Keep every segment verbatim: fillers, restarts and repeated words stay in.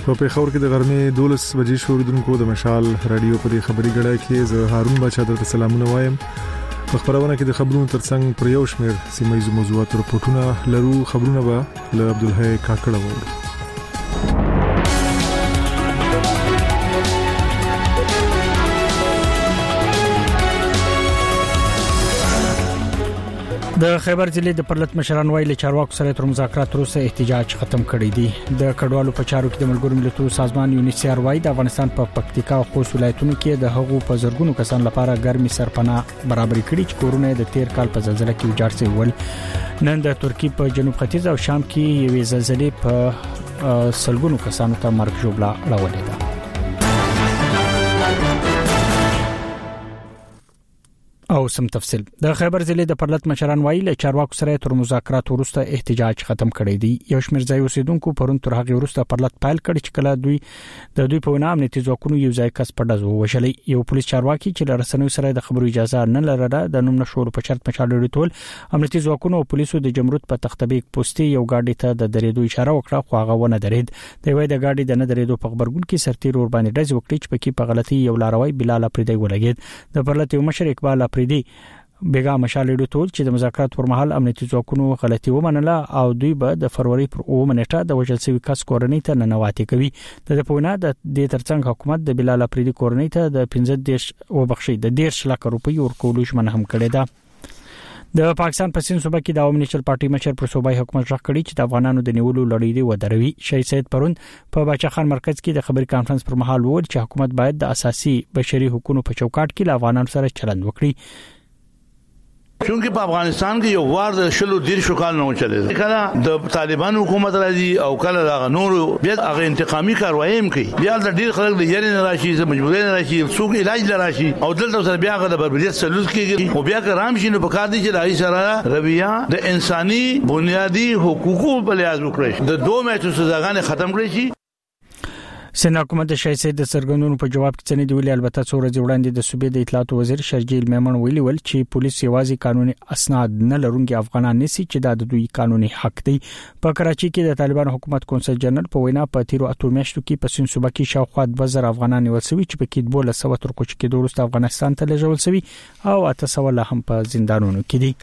په پیښور کې د غرمې دولس بجې شوریدونکو د مشال رادیو په خبري غړای کې زه هارون بچا درته سلامونه وایم. په خبرونه کې د خبرونو ترڅنګ پر یو شمېر سیمه ییزو موضوعاتو راپورټونه لرو. خبرونه به له عبدالحی کاکړه وورو. د خیبر ضلع د پرلط مشران ویلي چارواکو سره تر مذاکرات وروسته احتجاج ختم کړی دی. د کډوالو په چارو کې د ملګرو ملتونو سازمان یونیسیار وايي د افغانستان په پکتیکا او خوست ولایتونو کې د هغو په زرګونو کسان لپاره ګرمي سرپناه برابر کړي چې کورونه د تیر کال په زلزلې کې ویجاړ شوي ول. نن د ترکی په جنوب ختیځ او شام کې یوې زلزلې په سلګونو کسانو ته مرګ ژوبله راوړې ده. او سم تفصيل د خیبر ضلع د پرلط مشران وایي له چارواکو سره تر مذاکرات وروسته احتجاج ختم کړی دی. یو شمېر ځای اوسیدونکو پرون تر هغه وروسته پرلط پایل کړ چې کله دوی د دوی په وینا امنیتي ځواکونو یو ځای کس په ډزو وشلې. یو پولیس چارواکي چې له رسنیو سره د خبرو اجازه نه لرله د نوم نشور په شرط مشال ډیټول امنیتي ځواکونو او پولیسو د جمرود په تختبیک پوسټي یو گاډي ته د درېدو اشاره وکړه خو هغه ونه درید. د وای د گاډي د نه درېدو په خبرګون کې سرتیر ور باندې ډز وکړي چې پکې په غلطي یو لاروي بلال افریدی ولګید. د پرلط یو مشر اقبال افریدی بیګا مشال ډیټول چې د مذاکرات پر مهال امنیتي ځواکونو غلطي ومنله او دوی به د فروری پر اوه منټه د وژل شوی کس کورنۍ ته ننواتي کوي. د پوینا د دې ترڅنګ حکومت د بلال افریدی کورنۍ ته د پنځه دیش وبخښي د ډیش لک روپۍ ورکول شمن هم کړی دا. د پاکستان په سین صوبه کې د عوامي نېشنل پارټي مشر پر صوبایي حکومت راغ کړي چې د افغانانو د نیولو لړۍ دی ودروي. شهید سید پرون په باچا خان مرکز کې د خبري کانفرنس پر مهال وویل چې حکومت باید د اساسي بشري حقوقو په چوکاټ کې له افغانانو سره چلند وکړي. چونکه په افغانستان کې یو وار د شلو دیر شو کال نه چلے کله د طالبان حکومت راځي او کله د نور بیا هغه انتقامي کاروایی کوي. بیا د ډیر خلک د یاري نه راشي د مجبورۍ نه راشي څوک علاج لراشي او دلته سره بیا د بربریت سلوک کیږي او بیا کرام شینو په کار دي چې راځي سره رویه د انساني بنیادی حقوقو په لحاظ وکړي د دوه میاشتو سزاګانې ختم کړي شي. سینا حکومت د شهید سید د سرګندونو په جواب کې څنګه دی ویلي البته څو ورځې وړاندې د صوبې د اطلاعات وزیر شرجیل میمن ویلي ول چې پولیس یوازې قانوني اسناد نه لرونکي افغانان نسی چې د دوی قانوني حق دی. په کراچي کې د طالبان حکومت کونسل جنرال په وینا په تیرو اتو میاشتو کې په سین صوبه کې شاوخوا دوه زره افغانان نیول شوي چې په کې دوه لسو تر کوچ کې دوه افغانستان ته لېږل شوي او اته سو لا هم په زندانونو کې دي.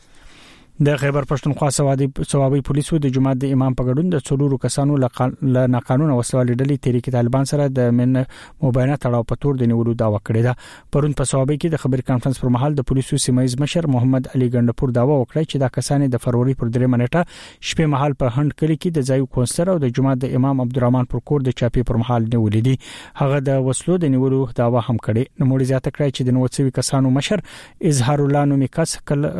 د خیبر پښتونخوا سوادي ثوابي پولیسو د جماعت د امام په ګډون د څلورو کسانو له ناقانونه وسوالې ډلې تحریک طالبان سره د من مباینه تړاو په تور د نیولو داوا کړې ده. پرون په ثوابي کې د خبري کانفرنس پر مهال د پولیسو سیمایز مشر محمد علي ګندپور داوا وکړه چې دا کسان د فروری پر درې منټه شپې مهال په هند کلی کې د ځایو کونسلر او د جماعت د امام عبدالرحمن پر کور د چاپی پر مهال نیولې دي. هغه د وسلو د نیولو داوا هم کړې. نو موږ زیاته کړی چې د نوڅوي کسانو مشر اظهار الله نومي کس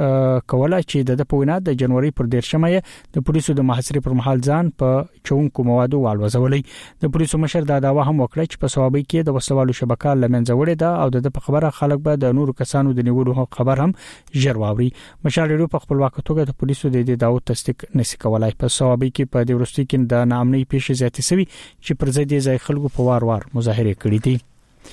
کوله چې د پوینا د جنوري پر دیرشمه د پولیسو د محاصرې پر مهال ځان په چونکو موادو والوځولې. د پولیسو مشر دا داوا هم وکړه چې په صوابي کې د وسلوالو شبکه لمنځه وړې ده او د په خبره خلک به د نورو کسانو د نیولو خبر هم ژر واوري. مشال ډیرو په خپلواک توګه د پولیسو د دې داو تصدیق نشي کولای. په صوابي کې په دې ورستي کې د ناامنۍ پیښې زیاتې شوي چې پر ضد یې ځای خلکو په وار وار مظاهره کړې دي.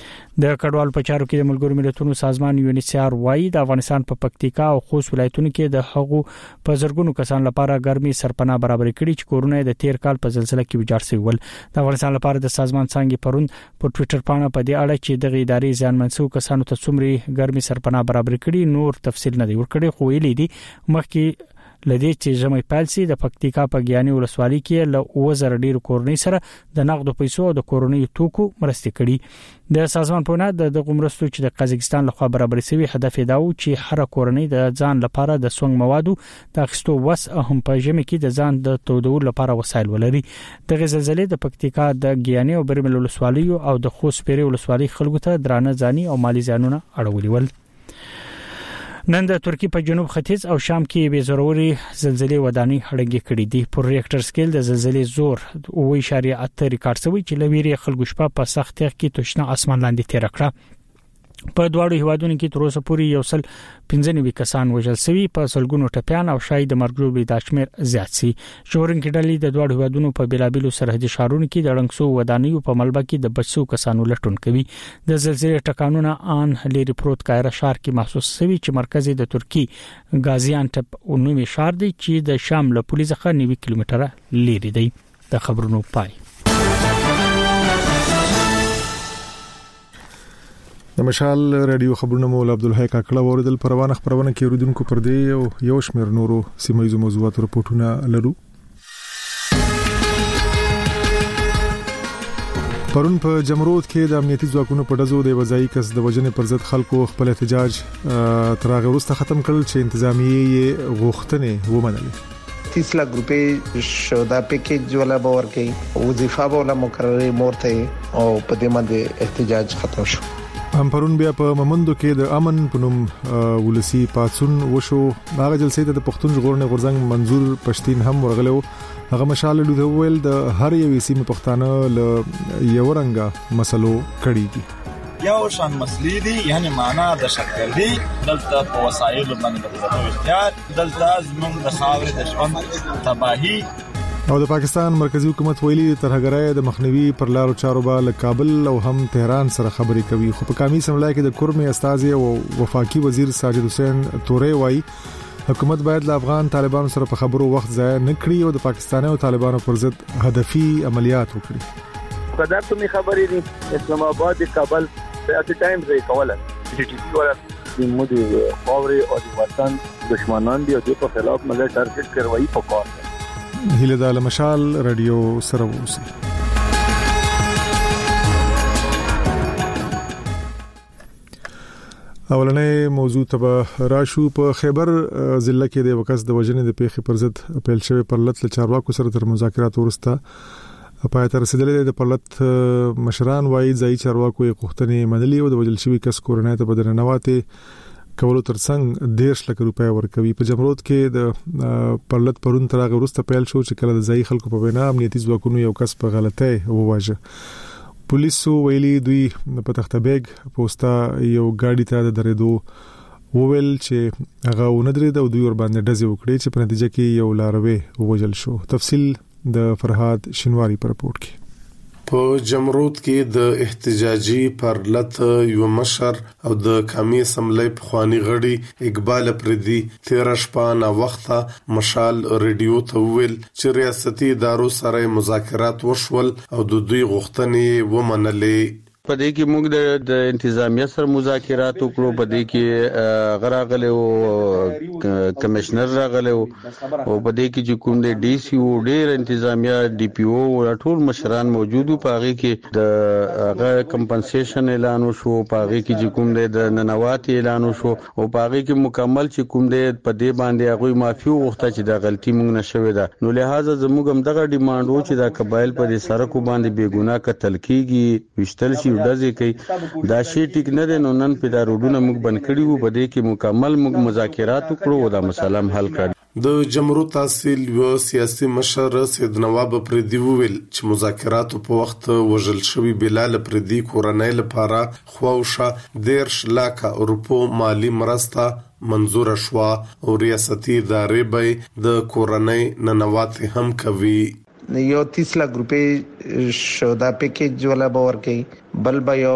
د کډوال په چارو کې د ملګرو ملتونو سازمان یونیسیار وايي د افغانستان په پکتیکا او خوست ولایتونو کې د هغو په زرګونو کسان لپاره ګرمي سرپناه برابر کړي چې کورونه د تیر کال په زلزلې کې ویجاړ شوي ول. د افغانستان لپاره د سازمان څنګه پرون په ټوئیټر باندې په دې اړه چې د ادارې ځان منسوب کسانو ته څومره ګرمي سرپناه برابر کړي نور تفصیل نه دی ورکړي خو ویلي دي مخکې لدې چې جمعي پالسي د پکتیکا په ګیاني ولسوالۍ کې له وزر ډیر کورنۍ سره د نقد پیسو او د کورنۍ توکو مرستې کړي. د سازمان په نه د غمرستو چې د قزاقستان لخوا برابر شوی هدف دا و چې هر کورنۍ د ځان لپاره د سونګ موادو د اخستو وس هم په جمع کې د ځان د تودول لپاره وسایل ولري. د زلزلې د پکتیکا د ګیاني او برمل ولسوالۍ او د خوست پیری ولسوالۍ خلکو ته درانه ځاني او مالی زیانونه اړولي ول. نن د ترکی په جنوب ختیځ او شام کې به ضروري زلزلې ودانۍ هړنګې کړې دي. پر ریکټر سکیل د زلزلې زور اوه اشاریه اته ریکارډ شوی چې لویری خلکو شپه په سخت تخ کې توشنه اسمان لاندې تیر کړه. په دواړو هیوادونو کې تر اوسه پورې یو سل پنځه نوي کسان وژل شوي په سلګونو ټپيان او شاید د مرګ ژوبلې د شمیر زیات سي. شورن کې ډلې د دواړو هیوادونو په بیلابیلو سرحدي ښارونو کې د رنګسو ودانیو په ملبه کې د بچو کسانو لټون کوي. د زلزلې ټکانونه ان لری پروت کایره ښار کې محسوس شوي چې مرکز د ترکی غازیانټپ اونومي ښار دی چې د شام له پولیسو څخه نوي کیلومتره لري دی. د خبرونو پای د مشال رادیو خبرونه مولا عبدالحی کاکړه اوریدل پروانه خبرونه کې اوریدونکو پر دې او یو شمېر نورو سیمایي موضوعاتو راپورټونه لرو. پرون په جمرود کې د امنیتي ځواکونو په ډزو د وځای کس د وجنې پر ضد خلکو خپل احتجاج تر هغه وروسته ختم کړل چې انتظامیه غوښتنې ومنلې. तीस लाख रुपए शोधा पैकेज वाला باور کوي وظیفه ولا مقرره مورته او په دې باندې احتجاج ختم شو. هم پرون بیا په ممندو کې د امن پنوم ولسی پاتون وشو. هغه جلسې ته د پښتون ژغورنې غورځنګ منظور پښتين هم ورغلو. هغه مشال لوده ویل د هر یو سیمه پښتانه ل یو رنګه مسلو کړي دي یو شان مسلې دي یعنی معنا د شکل دي دلته په وسایل باندې د اختیار دلته زموږ د خاورې د ژوند تباہي او د پاکستان مرکزی حکومت ویلي ترهګرای د مخنیوي پر لارو چارو باندې کابل او هم تهران سره خبرې کوي. خو په کمی سملای کې د کورمې استاذ او وفاقي وزیر ساجد حسین تورې وایي حکومت باید له افغان طالبانو سره په خبرو وخت ضایع نه کړي او د پاکستاني او طالبانو پر ضد هدفي عملیات وکړي. قدر ته خبرې دي اسلام آباد کابل په اټ ټایم ځای کوله چې ټي پی ولا د مودي خاوري او د وطن دشمنان دي او د په خلاف مګر ټارګټ کروي په کار هله د مشال رادیو سره وسی. اولنې موضوع ته راشو. په خیبر ضلع کې د وکاس د وجنې د پیښې پر ضد اپیل شوی پرلط له چارواکو سره تر مذاکرات ورسته پای ته رسیدلې. د پرلط مشران وایي ځای چارواکو یې غوښتنې منلي او د وجل شوی کس کورنۍ ته بدرنواتې کولو ترڅنګ ډېر لک روپیا ورکوي. په جمرود کې د پرلط پرون تر هغه وروسته پیل شو چې کله د ځای خلکو په وینا امنیتي ځواکونو یو کس په غلطۍ وواژه. پولیسو ویلي دوی په تختبېګ پوسټا یو ګاډي ته د درېدو وویل چې هغه وندرید او دوی ور باندې ډزې وکړي چې په نتیجه کې یو لاروي ووجل شو. تفصیل د فرهاد شینواری په رپورت کې. په جمرود کې د احتجاجي پرلط یو مشر او د کمی سملې په خواني غړي اقبال پردي تیر شپه نا وخته مشال رادیو ته ویل چې ریاستي ادارو سره مذاکرات وشول او د دوی غوښتنې ومنلې. په دې کې موږ د د انتظامیه سره مذاکرات وکړو. په دې کې غراغله او کمشنر راغله او په دې کې چې کوم د ډي سي او ډیر انتظامیه ډي پی او ټول مشران موجودو. په هغه کې د هغه کمپنسیشن اعلان وشو. په هغه کې چې کوم د ننوات اعلان وشو او په هغه کې مکمل چې کوم د په دې باندې هغه معافي وغوښته چې د غلطي موږ نشوي ده. نو لہذا زموږ هم دغه ډیماند و چې د قبایل په سرکو باندې بیګونه قتل کیږي وشتل شي ډزې کوي. دا شی ټیک نه دی. نو نن په دا روډونه موږ بند کړی وو. په دې کې مکمل موږ مذاکرات وکړو او دا مسله حل کړ. د جمهوریت تحصیل یو سیاسي مشر سید نواب پردي ویل چې مذاکرات په وخت وژل شوی بلال پردي کورنۍ لپاره خواوشه دیرش لاکه اروپو مالی مرسته منظور شو او ریاستي ادارې به د کورنۍ ننوات هم کوي. یو तीस लाख रुपए शोधा पैकेज वाला باور کوي بل به یو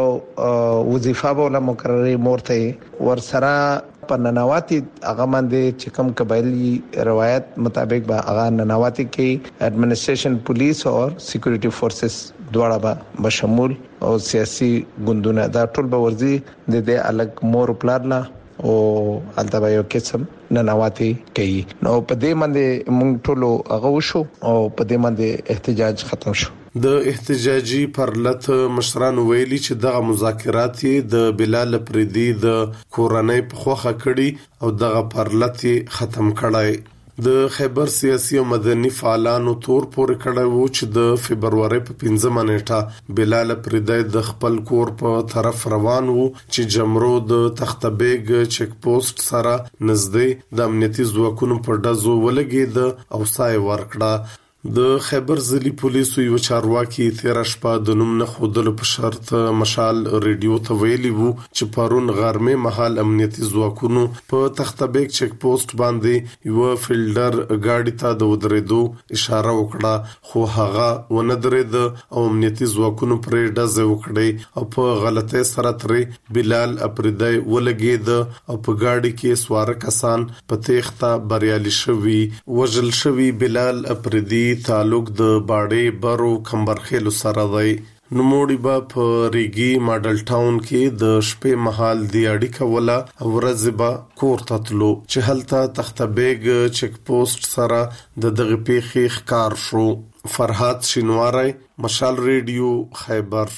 وظیفه ولا مقرره مورته ور سره په ننواتي هغه باندې چې کوم قبایلی روایت مطابق به هغه ننواتي کې ایڈمنسټریشن پولیس او سکیورټي فورسز دواړه به شامل او سیاسي ګوندونه دا ټول به ورزي د دې الګ مور پلان او البته یو قسم ننواتي کوي. نو په دې باندې موږ ټول هغه وشو او په دې باندې احتجاج ختم شو. د احتجاجي پرلط مشران ویلي چې دغه مذاکرات د بلال پردي د کورنۍ په خوخه کړي او دغه پرلط ختم کړای. د خیبر سیاسي او مدني فعالانو تور پورې کړه وو چې د فبرवरी په پنځمه نیټه بلال پردي د خپل کور په طرف روان وو چې جمرو د تختبېګ چیک پوسټ سره نږدې د امنیتي ځواکونو په ډزو ولګید او سای ورکړه. د خیبر ضلعي پولیسو یو چارواکي تیر شپه د نوم نه خودلو په شرط مشال رادیو ته ویلي وو چې پرون غرمه مهال امنیتي ځواکونو په تختبېګ چیک پوسټ باندې یو فیلډر ګاډي ته د ودرېدو اشاره وکړه خو هغه ونه درېد او امنیتي ځواکونو پرې ډزې وکړې او په غلطۍ سره ترې بلال پردي ولګید او په ګاډي کې سوار کسان په تېښته بریالي شوي. وژل شوی بلال پردي تعلق د باړې برو کمبرخیلو سره دی. نوموړي به په ریګي ماډل ټاون کې د شپې مهال دی اړیکه ولا ورځ به کور ته تلو چې هلته تختبېګ چک پوسټ سره د دغه پیښې ښکار شو. فرحات شینواری، مشال ریډیو، خیبر.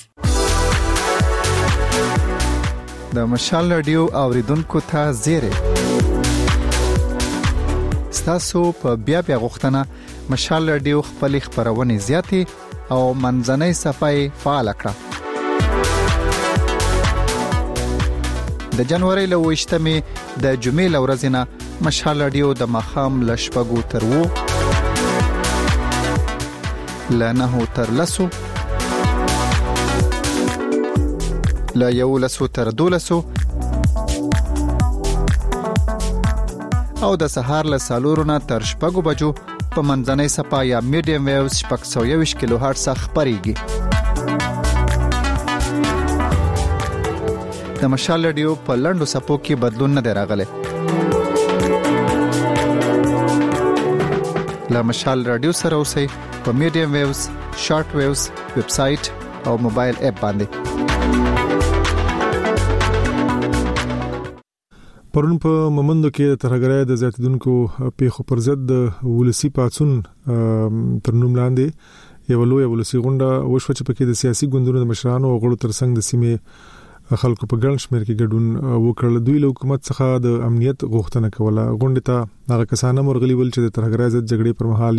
د مشال ریډیو اوریدونکو ته زیری ستاسو په بیا بیا غوښتنه مشال ریډیو خپل خبرونه زیاتې او منځنۍ صفحه فعال کړه. د جنوري له وشتمې د جمعې لورځنه مشال ریډیو د مخام لشپګو تر وو لنه تر لسو لا یو لسو تر دولسو او د سهار له سالورونه تر شپږو بجو په منځنۍ صفحه یا میډیم ویوز شپږ سوه یوویشت کیلو هرټز خبريږي. د مشال ریډیو په لنډو صفو کې بدلون نه دی راغلی. له مشال ریډیو سره اوسئ په میډیم ویوز، شارټ ویوز، ویب سټ او موبایل اپ باندې. پرون په ممندو کې ترهګرۍ د زیاتیدونکو پیښو پر ضد د ولسی پاتون تر نوم لاندې یو لوی ولسی غونډه وشو چې پکې د سیاسي ګوندونو د مشرانو او غړو ترڅنګ د سیمې خلکو په ګڼ شمېر کې ګډون وکړل. دوی له حکومت څخه د امنیت غوښتنه کوله. غونډه ته هغه کسانه مرغلي ول چې د ترهګرۍ ضد جګړې پر مهال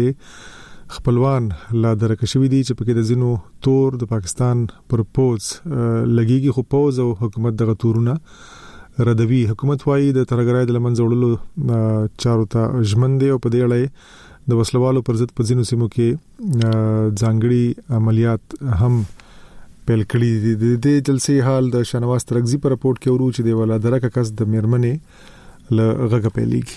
خپلوان لا درک شوی دي چې پکې د زینو تور د پاکستان پر پوز لګيږي، خو پوز او حکومت دغه تورونه ردوی. حکومت وايي د ترهګرۍ د لمنځه وړلو چارو ته ژمن دي او په دې اړه د وسلوالو پر ضد په ځینو سیمو کې ځانګړي عملیات هم پیل کړي دي. د دې جلسې حال د شنواز ترغزي پر رپورت کې ورو چې دی ولا درک کس د میرمنې له غږ پیلېږي.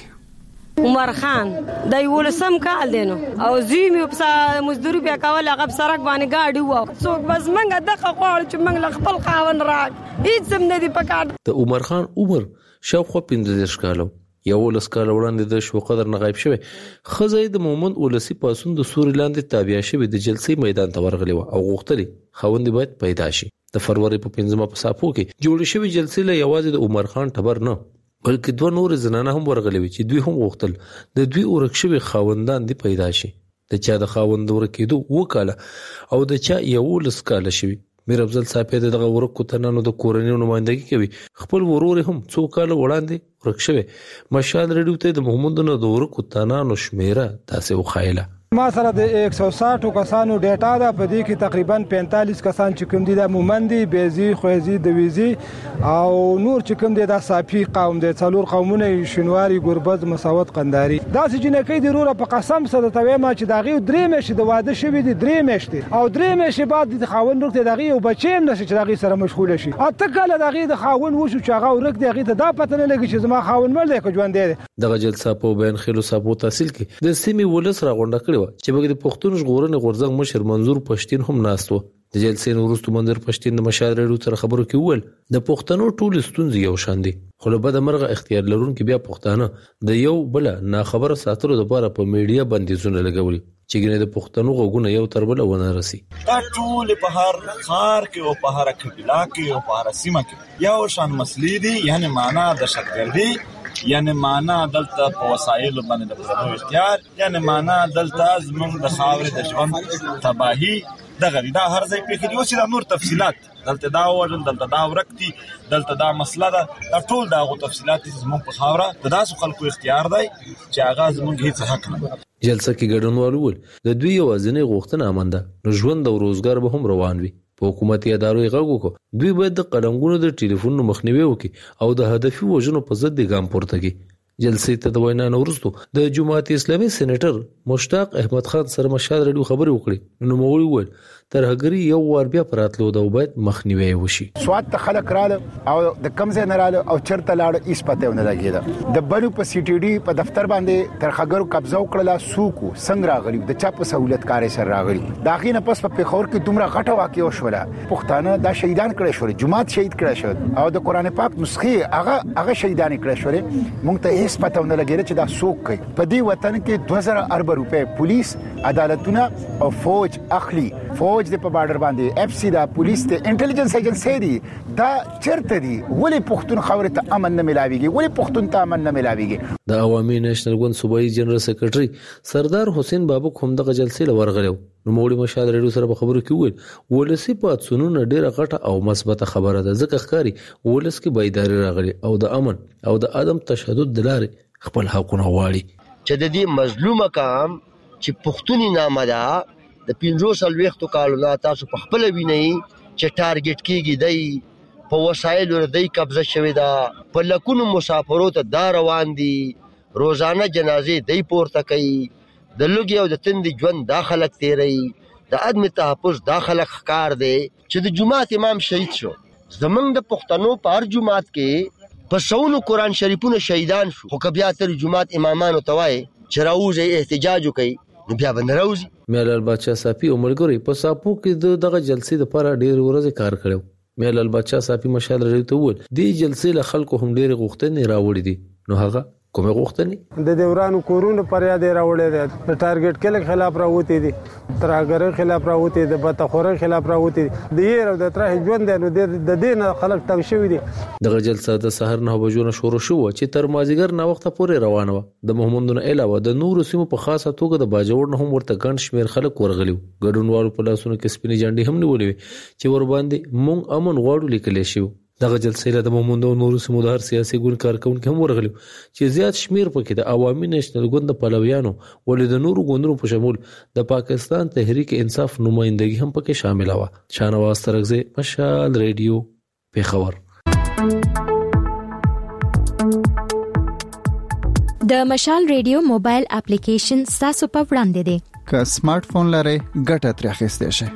عمر خان د یولسم کال دینو او زیمه په مزدوري بیا کول هغه سرک باندې گاډي وو څوک بس منګه دغه غوړ چې منګ خپل خاون راک هیڅ هم نه دی پکار. د عمر خان عمر شاوخوا پنځه کالو یو لس کال وړاندې د شو قدر نه غایب شوی. خزې د مومند ولسی پاسون د سوري لاندې تابع شوی د جلسې میدان ته ورغلی او غوښتلی خوند باید پیدا شي. د فروری په پنځمه په صافو کې جوړ شوی جلسې له یوازې د عمر خان ټبر نه بلکې دوه نور زنانه هم ورغلي وي چې دوی هم غوښتل د دوی ورکشوي خاوندان دی پیدا شي. د چا د خاوند ورکېدو وکاله او د چا یو لس کال شوی. میر افضل صاحب دغه ورکو تنانو د کورنۍ نمائندګي کوي. خپل ورور هم څو کال وړاندې ورکشوي. مشال ریډیو ته د محمد نو د ورکو تنانو شمیره تاسو وخایله. ما سره د یک سو ساٹھ کسانو ډیټا ده، په دې کې تقریبا پینتالیس کسان چې کوم دي د مومندي، بیزي، خوځي، دويزي او نور چې کوم دي د صافي قوم دي، څلور قومونه شینواری، ګوربز، مساوات، قنداري. دا چې جنکې د روره په قسم سره توې ما چې داغي درې مېشه د واده شوی دي، درې مېشته او درې مېشه بعد د خاون ورته داغي او بچیم نشي چې داغي سره مشغول شي. اته کله داغي د خاون وشو چې هغه ورک داغي ته دا پته نه لګي چې زما خاون مړ دی کو ژوند دی. دغه جلسه په بین خلو صاحب تحصیل کې د سیمې ولس را غونډه کړې چې بګ د پښتون ژغورنې غورځنګ مشر منظور پښتين هم ناستو. د جلسې وروسته منظور پښتين د مشال ریډیو سره خبرو کې وویل د پښتنو ټول ستونزې یو شان دي، خو له بده مرغه اختیار لرونکي بیا پښتانه د یو بل نه خبره ساتلو لپاره په میډیا باندې زونه لګولي چې ګنې د پښتنو غوونه یو تر بل ونه رسي. دا ټول په هر خار کې او په هر قبیله کې او په هر سیمه کې یو شان مسلې دي، یعنی معنا د شتګردي، یعنی معنا دلته په وسایل باندې د بزرګو اختیار، یعنی معنا دلته زمونږ د خاورې د ژوند تباہي دغه دا هر ځای په کې دی چې د نور تفصيلات دلته دا وژن دلته دا ورکتي دلته دا مسله ده، دا ټول دا غو تفصيلات زمونږ په خاوره د داسو خلکو اختیار دی چې هغه زمونږ هیڅ حق نه. جلسه کې ګډونوال ول د دوی یوازینی غوښتنه امانده نو ژوند او روزګار به هم روان وي. په حکومتي ادارو یې غږ وکړ دوی باید د قلمګونو د ټلیفون مخنیوي وکړي او د هدفي وژنو په ضد ګام پورته کړي. جلسې ته د وینا وروسته د جماعت اسلامي سېنیټر مشتاق احمد خان سره مشال ریډیو خبرې وکړي. نو موري وویل ترهګری یو وار بیا پراتلو دا باید مخنیوي وشي. سواد ته خلک رااله او د کمزې نه رااله او چرته لاړ ایس پته ونه لګیدا. د بنو په سی ټي ډي په دفتر باندې ترهګرو قبضه وکړه، سوکو څنګه راغلی د چا په سہولت کاري سره راغلی. دا غینه پس په پیښور کې دومره غټه واقعه وشوله، پښتانه دا شهیدان کړي شو، جماعت شهید کړي شو او د قران پاک نسخه هغه هغه شهیدان کړي شو. مونږ ته ایس پته ونه لګیدا چې دا سوک کوي. په دې وطن کې دوه زره ارب روپے پولیس عدالتونه او فوج اخلي فوج د په بارډر باندې اف سی دا پولیس ته انټيليجنس ایجنسی دي دا چرته دي ولې پښتون خاورې ته امن نه ملاويږي ولې پښتون ته امن نه ملاويږي. د عوامي نېشنل ګوند صوبایي جنرال سیکریټري سردار حسین بابک هم دغه جلسې لورغلو. نو موړي مشال ریډیو سره په خبرو کې وویل ولسی پاتسونو ډیره غټه او مثبته خبره ده ځکه ښکاری ولس کې بایداری راغلي او د امن او د عدم تشدد د لارې خپل حقونه غواړي. چې د دې مظلومه کام چې پښتوني نامه ده د پنځو سلويختو کالو تاسو په خپل وینئ چې ټارګټ کیږي دی په وسایل ور دی قبضه شوی دا په لکونو مسافرو ته دا روان دي روزانه جنازې دی پورته کوي د لوګي او د تندې ژوند داخلك تیری د عدم تحفظ داخلك ښکار دی چې د جمعات امام شهید شو. زمونږ د پښتنو په هر جمعات کې په سونو قران شریفونو شهیدان شو خو بیا تر جمعات امامانو توای چې راوځي احتجاج کوي نو بیا باندې راوځي. میلال بادشاہ صافي عمرګوري په ساپو کې دغه جلسې لپاره ډېر ورځې کار کړو. میلال بادشاہ صافي مشال لري ته وویل دې جلسې له خلکو هم ډېر غوښتنې راوړې دي نو هغه کومه غوښتنې د دورانو کورونو پر یاد راوړې ده د ټارګټ کله خلاف راوتی دي ترهګر خلاف راوتی دي د بتخوره خلاف راوتی دي د یې او د ترې ژوند نو د دین خلک تنګ شوی دي. دغه جلسه د سحر نه بجو نه شروع شو چې تر مازیګر نه وخت پورې روانه و. د محمد نه علاوه د نور سیمو په خاصه توګه د باجوړ نه هم ورته ګڼ شمیر خلک ورغلیو. ګډونوالو په لاسونو کې سپینې جنډې هم نیولې چې ور باندې مونږ امن غواړو لیکل شي. دغه جلسې له محمد او نور سیمو د هر سیاسي ګوند کارکونکو هم ورغلیو چې زیات شمیر پکې د عوامي نېشنل ګوند د پلویانو ولې د نورو ګوندونو په شمول د پاکستان تحریک انصاف نمائندګي هم پکې شامل و. شانواز ترغزی مشال ریډیو پیښور. د مشال ریډیو موبایل اپلیکیشن تاسو په وړاندې دی. که سمارټ فون لرئ ګټه ترې اخیستئ شئ.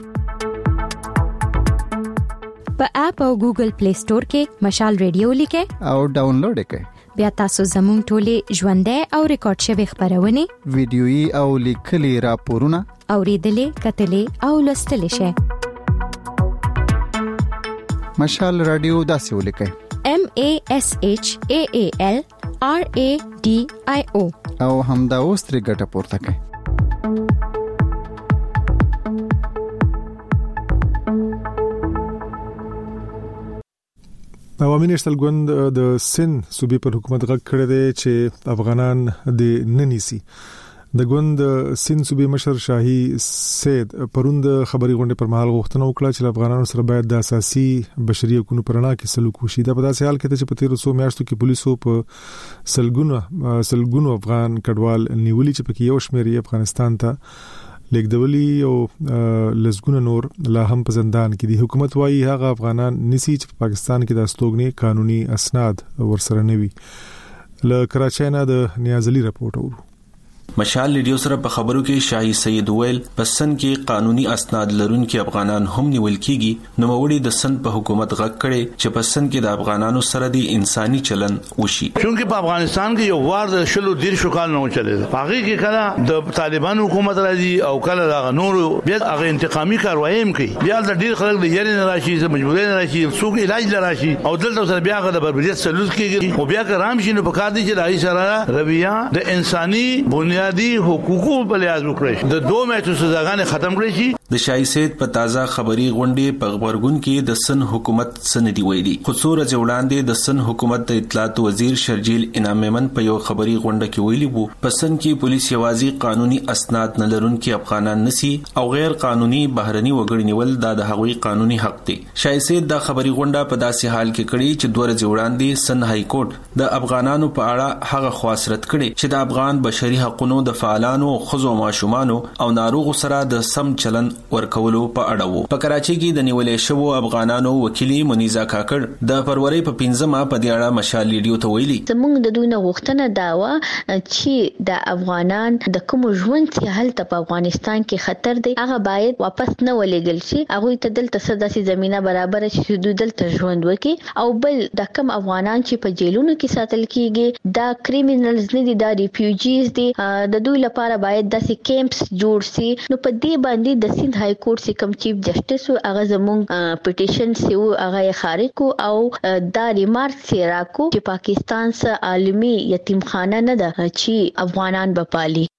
په اپ او ګوګل پلی سٹور کې مشال ریډیو لیکئ او ډاونلوډ کړئ. بیا تاسو زموږ ټولې ژوندۍ او ریکارډ شوی خبرونه ویډیويي او لیکلي راپورونه اوریدلې کتلې او لوستلې شئ. مشال رادیو داسې ولیکئ M A S H A A L R A D I O او همدا اوس ترې ګټه پورته کړئ. عوامي نېشنل ګوند د سند صوبې پر حکومت غږ کړی دی چې افغانان د ننیسي. د ګوند سند صوبې مشر شاهي سید پروند خبري غونډه پر مهال غوښتنه وکړه چې افغانانو سره باید د اساسي بشري حقوقو پر اړه کې سلوک وشي. دا په داسې حال کې چې په تیر څو میاشتو کې پولیسو په سلګونو سلګونو افغان کډوال نیولي چې پکې یو شمېر افغانستان ته لیکدولي او لزګونه نور لا هم په زندان کې دي. حکومت وايي هغه افغانان نسی چې په پاکستان کې د استوګنې قانوني اسناد ورسره نه وي. له کراچۍ نه د نیاز علي رپورټ اورو. مشال ریډیو سره په خبرو کې شاهي سید ویل پسند کې قانوني اسناد لرونکي افغانان هم نیول کیږي. نو موړي د سند په حکومت غږ کړي چې پسند کې د افغانانو سره د انساني چلن وشي. چونکه په افغانستان کې یو وار د شلو ډیر شو کال نه چلے هغه کې کله د طالبان حکومت راځي او کله د نور بیا هغه انتقامي کاروایی کوي. بیا د ډیر خلک د یاري نه راشي چې مجبورې نه راشي څوک علاج لراشي او دلته سره بیا هغه د بربریت سلوک کیږي او بیا کرام شي نو په کار دي چې دای سره رویه د انساني بنیاد دی حقوقو په لحاظ وکړي د دوه میاشتو سزاګانې ختم کړي شي. د شاهي سید په تازه خبري غونډې په خبرګون کې د سن حکومت سندي ویلي. خو څو ورځې وړاندې د سن حکومت د اطلاعات وزیر شرجیل انعام مومن په یو خبري غونډه کې ویلي وو په سن کې پولیس یوازې قانوني اسناد نه لرونکي افغانان نسی او غیر قانوني بهرني وګړي نیول د هغوی قانوني حق دی. شاهي سید د خبري غونډه په داسې حال کې کړي چې دوه ورځې وړاندې سن های کورټ د افغانانو په اړه هغه خواصرت کړي چې د افغان بشري حقوقو د فعالانو خزو ماشومانو او ناروغ سره د سم چلن ورکولو په اړه وو. په کراچۍ کې د نیولې شوو افغانانو وکیلی منیزا کاکړ د فروری په پنځمه په دې اړه مشال ریډیو ته ویلي زموږ د دوی نه غوښتنه دا و چې د افغانان د کوم ژوند چې هلته په افغانستان کې خطر دی هغه باید واپس نه ولېږل شي. هغه ته دلته سداسي زمينه برابر شي دوی دلته ژوند وکړي او بل د کوم افغانان چې په جیلونو کې ساتل کیږي دا کریمینلز نه دي دا ریفیوجیز دي د دوی لپاره باید داسې کیمپس جوړ شي. نو په دې باندې د سند های کورټ سي کوم چیف جسټس هغه زموږ پټیشن سی او هغه خارج کو او دا ریمارک سی راکو چې پاکستان سره عالمي یتیمخانه نه ده چې افغانان بپالي.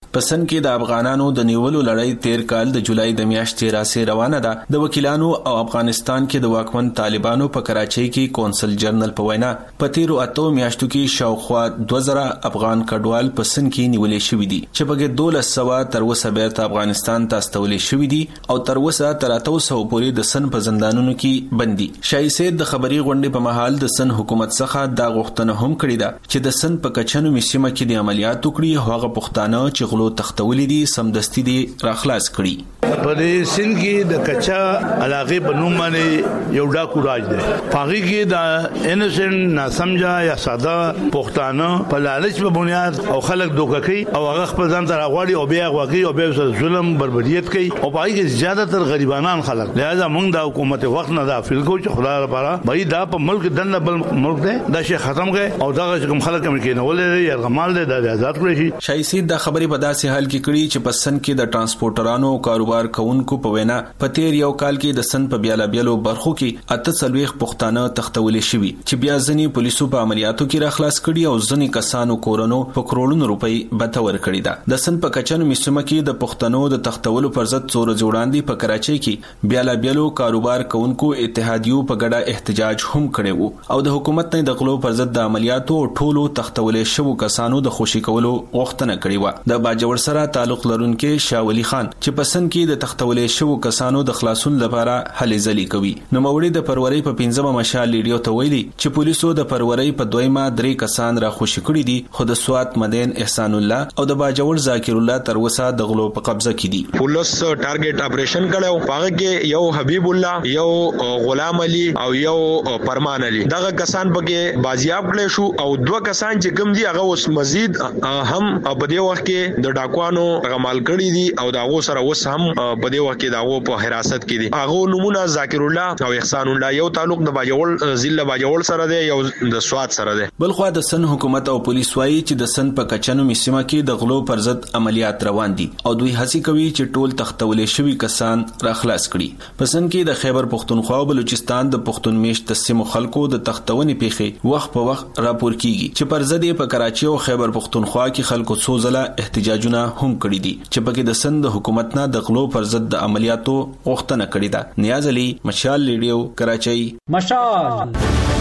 پسند کې د افغانانو د نیولو لړۍ تیر کال د جولای د میاشتې راسي روانه ده. د وکیلانو او افغانستان کې د واکمن طالبانو په کراچۍ کې کونسل جنرال په وینا په تیرو اتو میاشتو کې شاوخوا دوه زره افغان کډوال پسند کې نیولې شوې دي چې په دولس سوه تر اوسه بیرته افغانستان ته استولې شوې دي او تر اوسه تر اتو سوه پورې د سن په زندانونو کې بندي. شاهي سید د خبري غونډې په محل د سن حکومت څخه دا غوښتنه هم کړې ده چې د سن په کچنو میسیمه کې د عملیات وکړي. هغه پښتانه چې غلو تختولې دي سمدستي دي راخلاص کړي. په دې سن کې د کچا علاقه په نوم باندې یو ډاکو راج دی. پاغي کې د انسنت ناسمجا یا ساده پښتانه په لالچ په بنیاد او خلک دوکه کوي او هغه خپل ځان ته راغواړي او بیا غواګي او بیا ظلم بربریت کوي او پاغي کې زیاده تر غریبانان خلک. لہذا موږ د حکومت وخت نه دا فیل کو چې خدای لپاره بای دا په ملک دنه بل ملک دی دا شي ختم کړي او دا کوم خلک هم کې نه ولې یا غمال دی دا آزاد کړی شي. شاهي سید د خبري په داسې حال کې کړي چې په سن کې د ترانسپورټرانو او کاروبار کوونکو په وینا په تیر یو کال کې د سن په بیاله بیلو برخو کې اته څلويخ پښتانه تختولې شوي چې بیا ځنی پولیسو په عملیاتو کې راخلاص کړي او ځنی کسانو کورونو په کروڑونو روپۍ بتور کړي ده. د سن په کچنو میسمه کې د پښتنو د تختولو پر ضد څور جوړاندې په کراچۍ کې بیاله بیلو کاروبار کوونکو اتحادیو په ګډه احتجاج هم کړي وو او د حکومت نه د غلو پر ضد د عملیاتو ټولو تختولې شوو کسانو د خوشي کولو غوښتنه کړې و. د باجوړ سره تعلق لرونکي شاه ولی خان چې پسند کې د تختولې شوو کسانو د خلاصون لپاره هلې ځلې کوي نو موري د پروري په پنځمه مشال لیډیو ته ویلي چې پولیسو د پروري په دویمه درې کسان را خوشي کړي دي خو د سوات مدین احسان الله او د باجوړ ذاکر الله تر وسه د غلو په قبضه کې دي. پولیس ټارګټ اپریشن کړو پاغه کې یو حبیب الله یو غلام علي او یو پرمان علي دغه کسان پکې بازیاب کړي شو او دوه کسان چې کوم دي هغه اوس مزید هم په دې وخت کې د ډاکوانو غمال کړي دي او داغو سره اوس هم په دې وخت کې داغو په حراست کې دي. هغه نمونه ذاکر الله او احسان الله یو تعلق د باجوړ ضلع باجوړ سره دی یو د سواد سره دی. بلخو د سن حکومت او پولیس وايي چې د سن په کچنو میسیمه کې د غلو پر ضد عملیات روان دي او دوی هڅه کوي چې ټول تختولې شوی کسان راخلاص کړي. پسند کې د خیبر پختونخوا او بلوچستان د پختون میشت تسمو خلکو د تختونې پیخي وخت په وخت راپور کیږي چې پر ضد په کراچۍ او خیبر پختونخوا کې خلکو څو ځله احتجاجونه هم کړي دي چې پکې د سند حکومت نه د غلو پر ضد د عملیاتو غوښتنه کړې ده. نیاز علي مشال لیډیو کراچۍ. مشال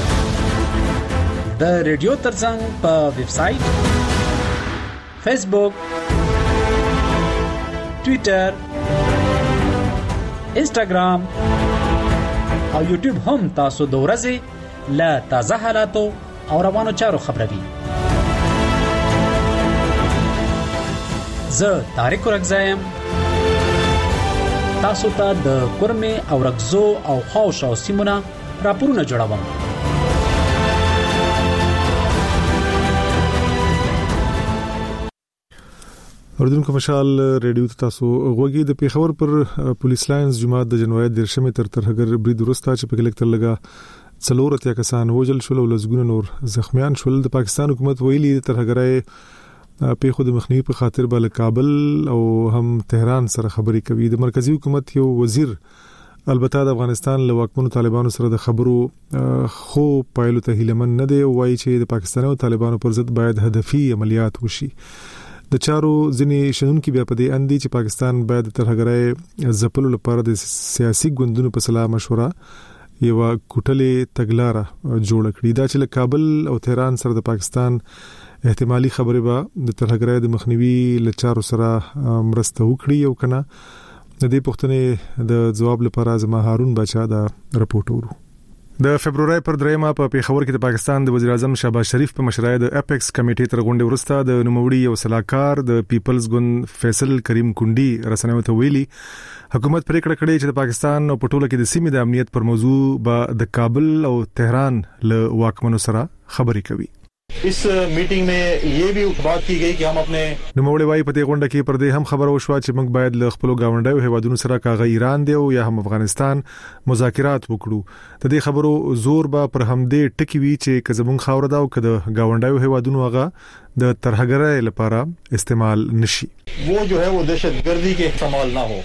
د ریډیو ترڅنګ په ویب سټ فیسبوک ټوئیټر انسټاګرام او یوټیوب هم تاسو د ورځې له تازه حالاتو او روانو چارو خبروي. زه طارق رغزایم تاسو ته د کورمه او رغزو او خوش او سیمونه راپورونه جوړوم. اردوونکو مشال ریډیو ته تاسو غوږی د پیښور پر پولیس لاینز جماعت د جنوای د شمه تر ترهګر برید ورسته چې په کلیک تر لګا څلور اتیا کسان وژل شول او لزګونه نور زخمیان شول. د پاکستان حکومت ویلي د ترهګرای په خود مخنیوي په خاطر بل کابل او هم تهران سره خبرې کوي. د مرکزی حکومت یو وزیر البته د افغانستان له واکمنو طالبانو سره د خبرو خو پایلو ته هیلمن نه دی وایي چې د پاکستان او طالبانو پر ضد باید هدفي عملیات وشي. د چارو ځنې شنونکو بیا په دې اندي چې پاکستان باید ترهګرای ځپلو لپاره د سیاسي ګوندونو په سلا مشوره یو کوټلې تګلاره جوړ کړی. دا چې له کابل او تهران سره د پاکستان احتمالي خبره به د ترهګرای د مخنیوي لچارو سره مرسته وکړي او کنه. د دې پوښتنې د جواب لپاره زما هارون بچا دا رپورټ ورو. د فبرवरी پر دریمه په پیښور کې د پاکستان د وزیر اعظم شهباز شریف په مشرۍ د اپیکس کمیټې تر غونډې وروسته د نوموړي یو صلاحکار د پیپلز ګوند فیصل کریم کونډي رسنیو ته ویلي حکومت پریکړه کړې چې د پاکستان او پټوله کې د سیمې د امنیت پر موضوع به د کابل او تهران له واکمنو سره خبرې کوي. इस मीटिंग में ये भी बात की गई कि हम अपने نوموړي وايي په دې غونډه کې پر دې هم خبره وشوه چې موږ باید له خپل گاونډیو هیوادونو سره کاغه ایران دی او یا هم افغانستان مذاکرات وکړو. د دې خبرو زور به پر همدې ټکی وی چې کزمون خاور دا او کده گاونډیو هیوادونو هغه د ترهګرۍ لپاره استعمال نشي. वो जो है वो दहशतगर्दी के استعمال ना हो.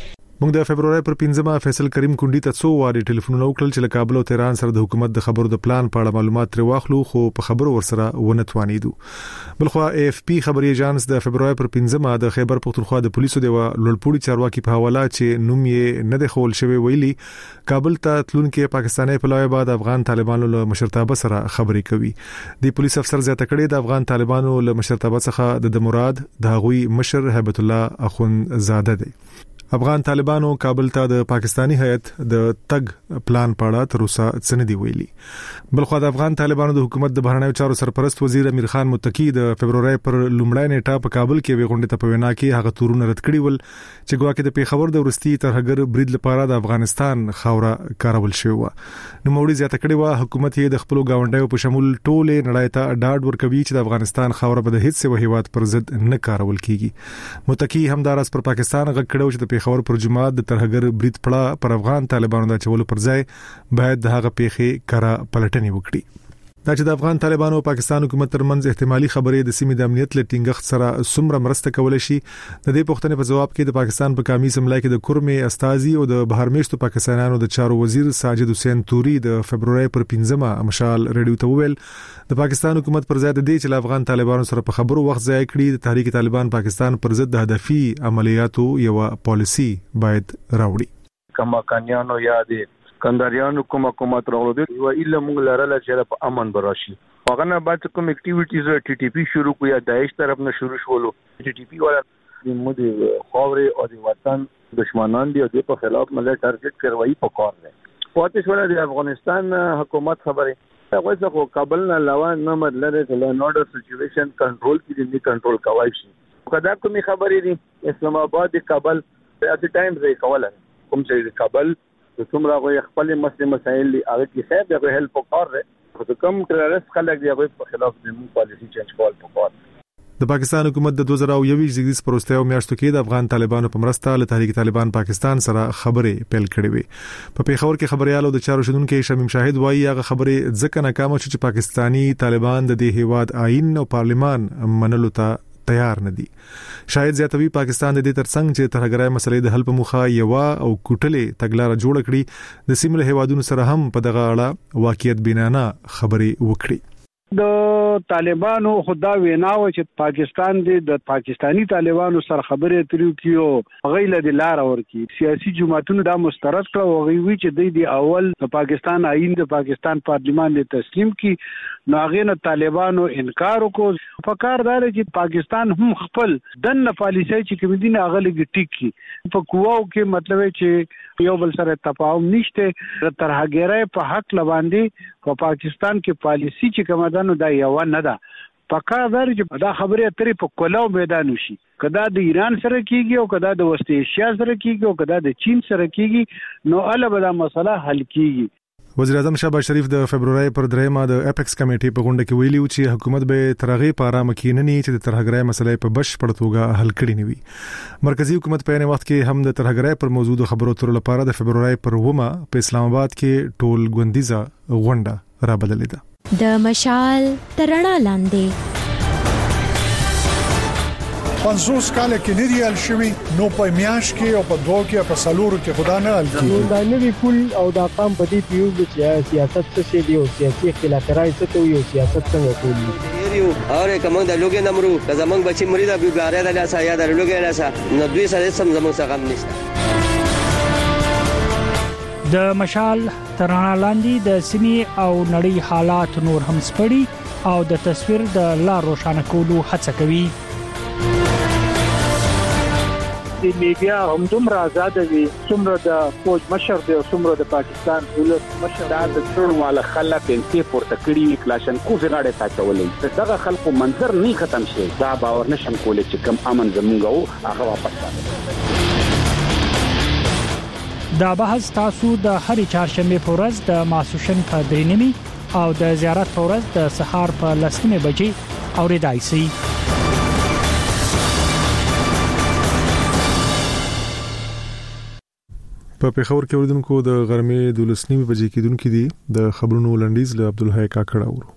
موږ د فبرवरी پر پنځمه فیصل کریم کونډي ته څو واره ټلیفون وکړل چې له کابل او تهران سره د حکومت د خبرو د پلان په اړه معلومات تر واخلو خو په خبرو ورسره ونه توانیدو. بلخو اے اف پی خبري ایجانس د فبرवरी پر پنځمه د خیبر پختونخوا د پولیسو د لوړپوړي چارواکي په حواله چې نوم یې نه د خول شوی ویلي کابل ته تلونکو پاکستاني پلاوی بعد افغان طالبانو له مشرتابه سره خبرې کوي. د پولیس افسر زیاته کړي د افغان طالبانو له مشرتابه څخه د مراد د غوي مشر هیبت الله اخون زاده دی. افغان طالبانو کابل ته د پاکستانی هیئت د تګ پلان پاړه تر اوسه څنګه دی ویلي. بلخو د افغان طالبانو د حکومت د بهرنیو چارو سرپرست وزیر امیر خان متقی د فبرवरी پر لومړی نیټه په کابل کې وغونډه ته په وینا کې هغه تورونه رد کړي ول چې ګواکې د پیښور د ورستي ترهګر برید لپاره د افغانستان خوره کارول شوی و. نو موړي زیاته کړي و حکومت یې د خپل گاونډیو په شمول ټوله نړۍ ته ډاډ ورکوي چې د افغانستان خوره به د هیڅ وهیوات پر ضد نه کارول کیږي. متقی همدارس پر پاکستان غږ کړو چې د پیښور پر جماعت د ترهګر برید پړه پر افغان طالبانو د چولو پر ځای باید د هغه پیښې کارا پلټنې وکړي. دا چې د افغان طالبانو او پاکستان حکومت ترمنځ احتمالي خبرې د سیمې د امنیت له ټینګښت سره څومره مرسته کولای شي د دې پوښتنې په جواب کې د پاکستان په قومي اسمبلی کې د کورمې استازي او د بهرمیشتو پاکستانیانو د چارو وزیر ساجد حسین توري د فبرवरी پر پنځمه مشال ریډیو ته ویل د پاکستان حکومت پر ځای د دې چې افغان طالبانو سره په خبرو وخت ځای کړي د تحریک طالبان پاکستان پر ضد د هدفي عملیاتو یو پالیسی باید راوړي. کما کانیانو یادې کنداریانو کومه کومه ترولو دي او اله موږ لرله چې په امن براشي هغه نه بعد کوم اکټیویټیز ټي ټي پی شروع کویا داعش طرف نه شروع شولو ټي ټي پی ولا د مودي خاوري او د وطن دشمنان دي او د په خلاف مله ټارګټ کروي په کار دي. پاتې شول د افغانستان حکومت خبره هغه څنګه کابل نه علاوه نه مدلره د لا نورډر سچويشن کنټرول کې دي کنټرول کوي شي. کدا کومي خبرې دي اسلام آباد کابل په دې ټایم ځای کوله کوم چې کابل د څومره غوي خپل مسلې مسایل لري هغه کې خیر دغه هیلپ وکړ خو کوم ټرریست خلک دی هغه په خلاف د مو پالیسی چینج کول پکار. د پاکستان حکومت د دوه زره یو زیږدیز پروستیو میاشتو کې د افغان طالبانو په مرسته له تحریک طالبان پاکستان سره خبرې پیل کړې وي. په پیښور کې خبريالو د چارو شندونکو شمیم شاهد وایي هغه خبرې ځکه ناکام شو چې پاکستانی طالبان د دې هیواد آئین او پارلیمان منلو ته تیار نه دي. شاید زیاتوي پاکستان د دې ترڅنګ چې ترهګرای مسلې د حل په مخه یو او کوټلې تګلارې جوړ کړي د سیمه هیوادونو سره هم په دغه اړه واقعیت بینانه خبرې وکړي. د طالبانو خدا ویناو چې پاکستان د پاکستانی طالبانو سره خبرې تریو کیو غیله د لار ورکی سیاسي جماعتونو دا مسترد کړ او غوي چې د اول د پاکستان آئین د پاکستان پارلیمان له تسلیم کی نو هغه نه طالبانو انکار وکړ. فکردار چې پاکستان هم خپل دنه پالیسي چې کوم دي هغه لګ ټیک کی په قواو کې مطلب چې یو بل سره تفاهم نشته ترهګرای په حق لباندې په پاکستان کې پالیسی چې کومه ده نو دا یو نه ده پکار چې دا خبره اترې په کولاو میدان وشي کدا د ایران سره کیږي او کدا د وسط ایشیا سره کیږي او کدا د چین سره کیږي نو اله به دا مسله حل کیږي. وزیر اعظم شهباز شریف د فبرवरी پر درېمه د اپیکس کمیټې په غونډه کې ویلي و چې حکومت به ترغه په آرام کې نه ني چې د ترهګرای مسلې په بشپړ توګه حل کړي ني وي. مرکزی حکومت په یوه وخت کې هم د ترهګرای پر موضوع خبرو تر لپاره د فبرवरी پر ومه په اسلام آباد کې ټول غوندیزه غونډه را بدلې ده. د مشال ترڼا لاندې پنځوس کال کې نه دی ال شوی نو په میاش کې او په دوه کې په سالورو کې خدا نه ال کیږي دا نه وی کول او دا قام په دې پیو چې سیاست څه دی او سیاسي اختلافات څه کوي او سیاست څنګه کوي یو اور کوم د لوګي نمرو کزمنګ بچی مری دا بیګاره د لاسه یا د لوګي لاسه نو دوی سره سم زمو څخه غم نشته. د مشال ترڼا لاندې د سیمې او نړۍ حالات نور هم سپړي او د تصویر د لار روښانه کولو هڅه کوي. د میډیا هم دومره آزاد دي څومره د فوج مشر دی او څومره د پاکستان دولت مشر د ټول والا خلک انتي پورته کړی کلاشن کو زغاړه ساتولې دغه خلکو منظر نه ختم شي دا باور نشم کولای چې کم امن زمونږ هغه واپس راځي. دا بحث تاسو د هرې چهارشنبه په ورځ د ماسوشن په درېنیمي او د زیارت په ورځ د سهار په لسمه بجې اوریدای شئ. په پیښور کې اوریدونکو د غرمې د لسنیمه بجې کېدونکو دي د خبرونو لنډیز له عبدالحی کاکړ اورو.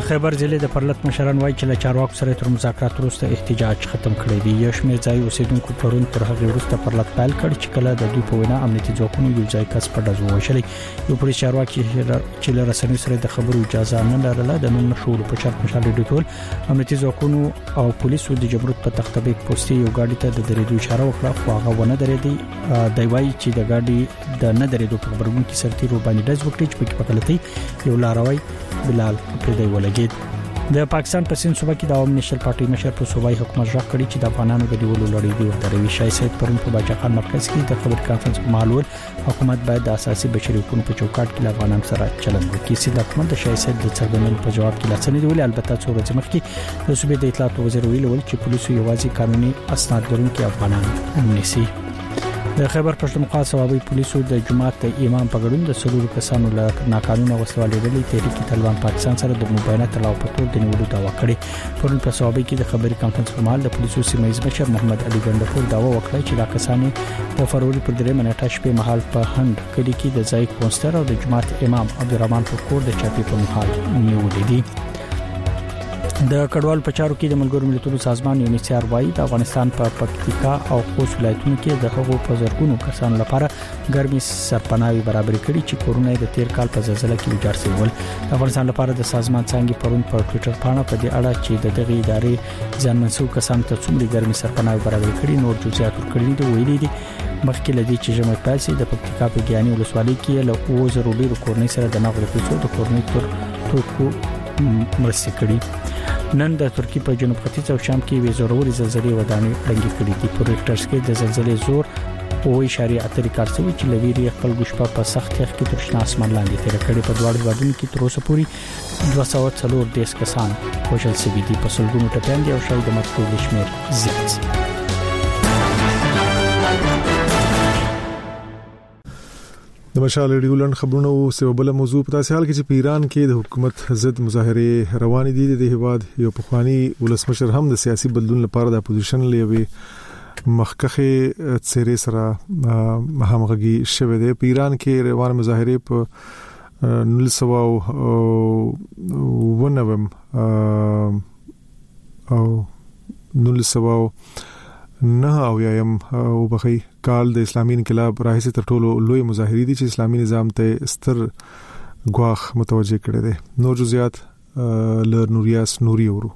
خیبر ضلع د پرلط مشران وایي چې له چارواکو سره تر مذاکرات وروسته احتجاج ختم کړی دی. یو شمېر ځای اوسیدونکو پرون تر هغه وروسته پرلط پیل کړ چې کله د دوی په وینا امنیتي ځواکونو یو ځای کس په ډز ووژلی. یو پولیس چارواکي چې له رسنیو سره د خبرو اجازه نه لرله د نوم نشول په چارت مشال ډیټول امنیتي ځواکونو او پولیسو د جمهوریت په تختبیک پوسټي یو ګاډي ته د درېدو اشاره وکړه خو هغه ونه درېدی. دی وایي چې د ګاډي د نه درېدو په خبرګون کې سرتیرو باندې ډز وکړي چې په غلطي یو لاروي بلال په دې ولګید. د پاکستان په سند صوبه کې د عوام نشل پارټي مشر په صوبایي حکومت راغ کړی چې د افغانانو د دیولو لړۍ دی ودروي. شای سید پرون په باجا خان مرکز کې د خبر کانفرنس په مهال حکومت باید د اساسي بشري حقوقو په چوکاټ کې افغانانو سره چلند وکړي. سید حکومت د شای سید د څرګندونې په جواب کې لاسنی دی. البته څو ورځې مخکې د صوبې د اطلاعات وزیر ویل چې پولیسو یوازې قانوني اسناد لرونکي افغانان نیسي. د خیبر پښتونخوا صوابي پولیسو د جماعت د امام په ګډون د سلور کسانو له ناقانونه وسلوالې ډلې تحریک طالبان پاکستان سره د مباینت تلاو په تور د نیولو دعوا کړې. پرون په صوابي کې د خبري کانفرنس په مهال د پولیسو سیمایي مشر محمد علي ګندپور دعوا وکړه چې دا کسان د فروری پر درې منټه شپې مهال په هند کلی کې د ځای کونستر او د جماعت امام عبدالرحمن په کور د چاپی په مهال نیولې دي. د کډوال په چارو کې د ملګرو ملتونو سازمان یونیسیار وایي د افغانستان په پکتیکا او خوست ولایتونو کې د هغو په زرګونو کسانو لپاره ګرمي سرپناوي برابر کړي چې کورونه د تیر کال په زلزلہ کې ویجاړ شول. د افغانستان لپاره د سازمان څنګه پرون په ټوئیټر باندې په دې اړه چې د دغه ادارې ځانمنسو کسانو ته څومره ګرمي سرپناوي برابر کړي نور جزئیات ورکړي دي. ویلي دي مخکې لدی چې جمع پاسي د پکتیکا په ګیاني ولسوالۍ کې له اوو زرو ډیرو کورنۍ سره د نغړو پیسو د کورنۍ تر توکو مرسته کړي. نن د ترکی په جنوب ختیځ او شام کې وې زوروري زلزلې ودانې ړنګې کړې دي. په ریکټر سکیل د زلزلې زور او اشاره اتر ریکارډ شوی چې لویری خپل ګشپا په سخت یخ کې تر شنه اسمان لاندې تیر کړي. په دواړو هیوادونو کې تر اوسه پورې دوه سوه څلور دیش کسان وژل شوي دي. په سلګونو ټپيان دي او شاید د مقتول شمیر زیات. د مشال ډیولن خبرونه او سیوبله موضوع په تاسو حال کې چې په ایران کې د حکومت ضد مظاهره روان دي. د هیواد یو پخوانی ولسمشر هم د سیاسي بدلون لپاره د اپوزیشن لوي مخکخه څیرې سره همغږي شوه دی. په ایران کې روان مظاهره په نل سوا او ونوم او نل سوا نه او یم او بخي کال د اسلامي انقلاب راهیسه تر ټولو لوی مظاهرې دي چې اسلامي نظام ته ستر غواخ متوجه کړي دي. نور جزئیات ل نوریاس نوري ورو.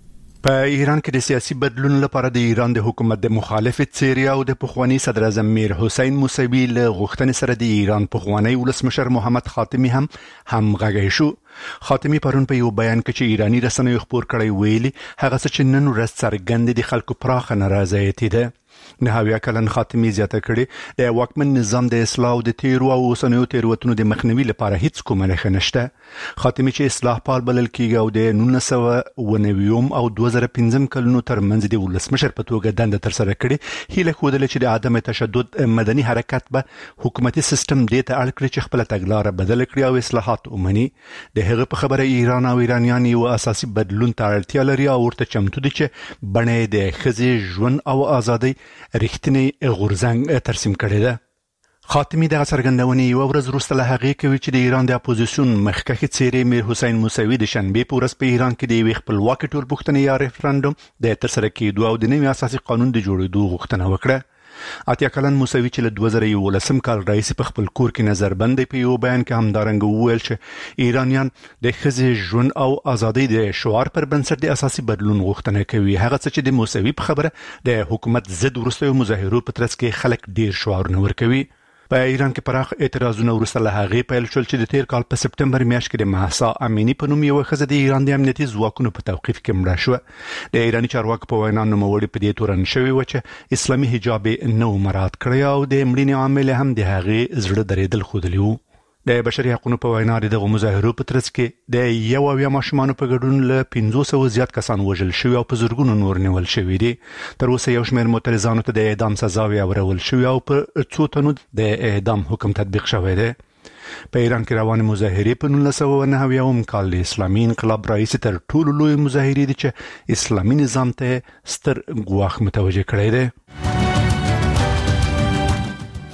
په ایران کې د سیاسي بدلون لپاره د ایران د حکومت د مخالفت څیرې او د پخوانی صدر اعظم میر حسین موسوي له غوښتنې سره د ایران پخوانی ولسمشر محمد خاتمی هم همغږی شو. خاتمی پرون په یو بیان کې چې ایرانی رسنیو خبر کړی ویلي هغه څه چې نن ورځ څرګند دي خلکو پراخه ناراضیت ده. نهاویا کلن خاتمی زیاته کړي د واکمن نظام د اصلاح او د تیرو او اوسنیو تیروتنو د مخنیوي لپاره هیڅ کومه لخه نشته. خاتمی چې اصلاح پال بلل کیږي او د نولس سوه اوه نوي او دوه زره پنځم کلونو ترمنځ د ولسمشر په توګه دنده تر سره کړي هیله خوده چې د عدم تشدد مدني حرکت به حکومتي سیستم د ته اړ کړی چې خپل تګلارې بدل کړي او اصلاحات ومني. د هغه په خبره ایران او ایرانیان یو اساسي بدلون ته اړتیا لري او ورته چمتو دي چې بڼه د خزي ژوند او ازادي رښتینی غورځنګ ترسیم کړی ده. خاتمی د څرګندونې یو ورځ وروسته له هغې کوي چې د ایران د اپوزیسیون مخکښ څیرې میر حسین موسوي د شنبې په ورځ په ایران کې د یوې خپلواکۍ ټولپوښتنې یا ریفرنډوم د ترسره کېدو او د نوي اساسي قانون د جوړېدو غوښتنه وکړه. اتیا کلن موسوي چې له دوه زره یولسم کال راهیسې په خپل کور کې نظربند په یو بیان کې همدارنګه وویل چې ایرانیان د ښځې ژوند او ازادۍ د شعار پر بنسټ د اساسي بدلون غوښتنه کوي. هغه څه چې د موسوي په خبره د حکومت ضد وروستیو مظاهرو په ترڅ کې خلک ډیر شعارونه ورکوي. په ایران کې پراخ اعتراضونه وروسته له هغې پیل شول چې د تیر کال په سپټمبر میاشت کې د مهسا امینی په نوم یوه ښځه د ایران د امنیتي ځواکونو په توقیف کې مړه شوه. د ایراني چارواکو په وینا نوموړې په دې تورن شوې وه چې اسلامي حجاب یې نه و مراعات کړی او د مړینې عامل هم د هغې زړه درېدل ښودلي وو. د بشري حقوقو په وینا د دغه مظاهرو په ترڅ کې د یو اویا ماشومانو په ګډون له پنځوس سوه زیات کسان وژل شوي او په زرګونو نور نیول شوي دي. تر اوسه یو شمېر معترضانو ته د اعدام سزاوې اورول شوي او په څو تنو د اعدام حکم تطبیق شوی دی. په ایران کې روانې مظاهرې په نولس سوه نهه اویایم کال د اسلامي انقلاب راهیسې تر ټولو لویې مظاهرې دي چې اسلامي نظام ته ستر ګواښ متوجه کړی دی.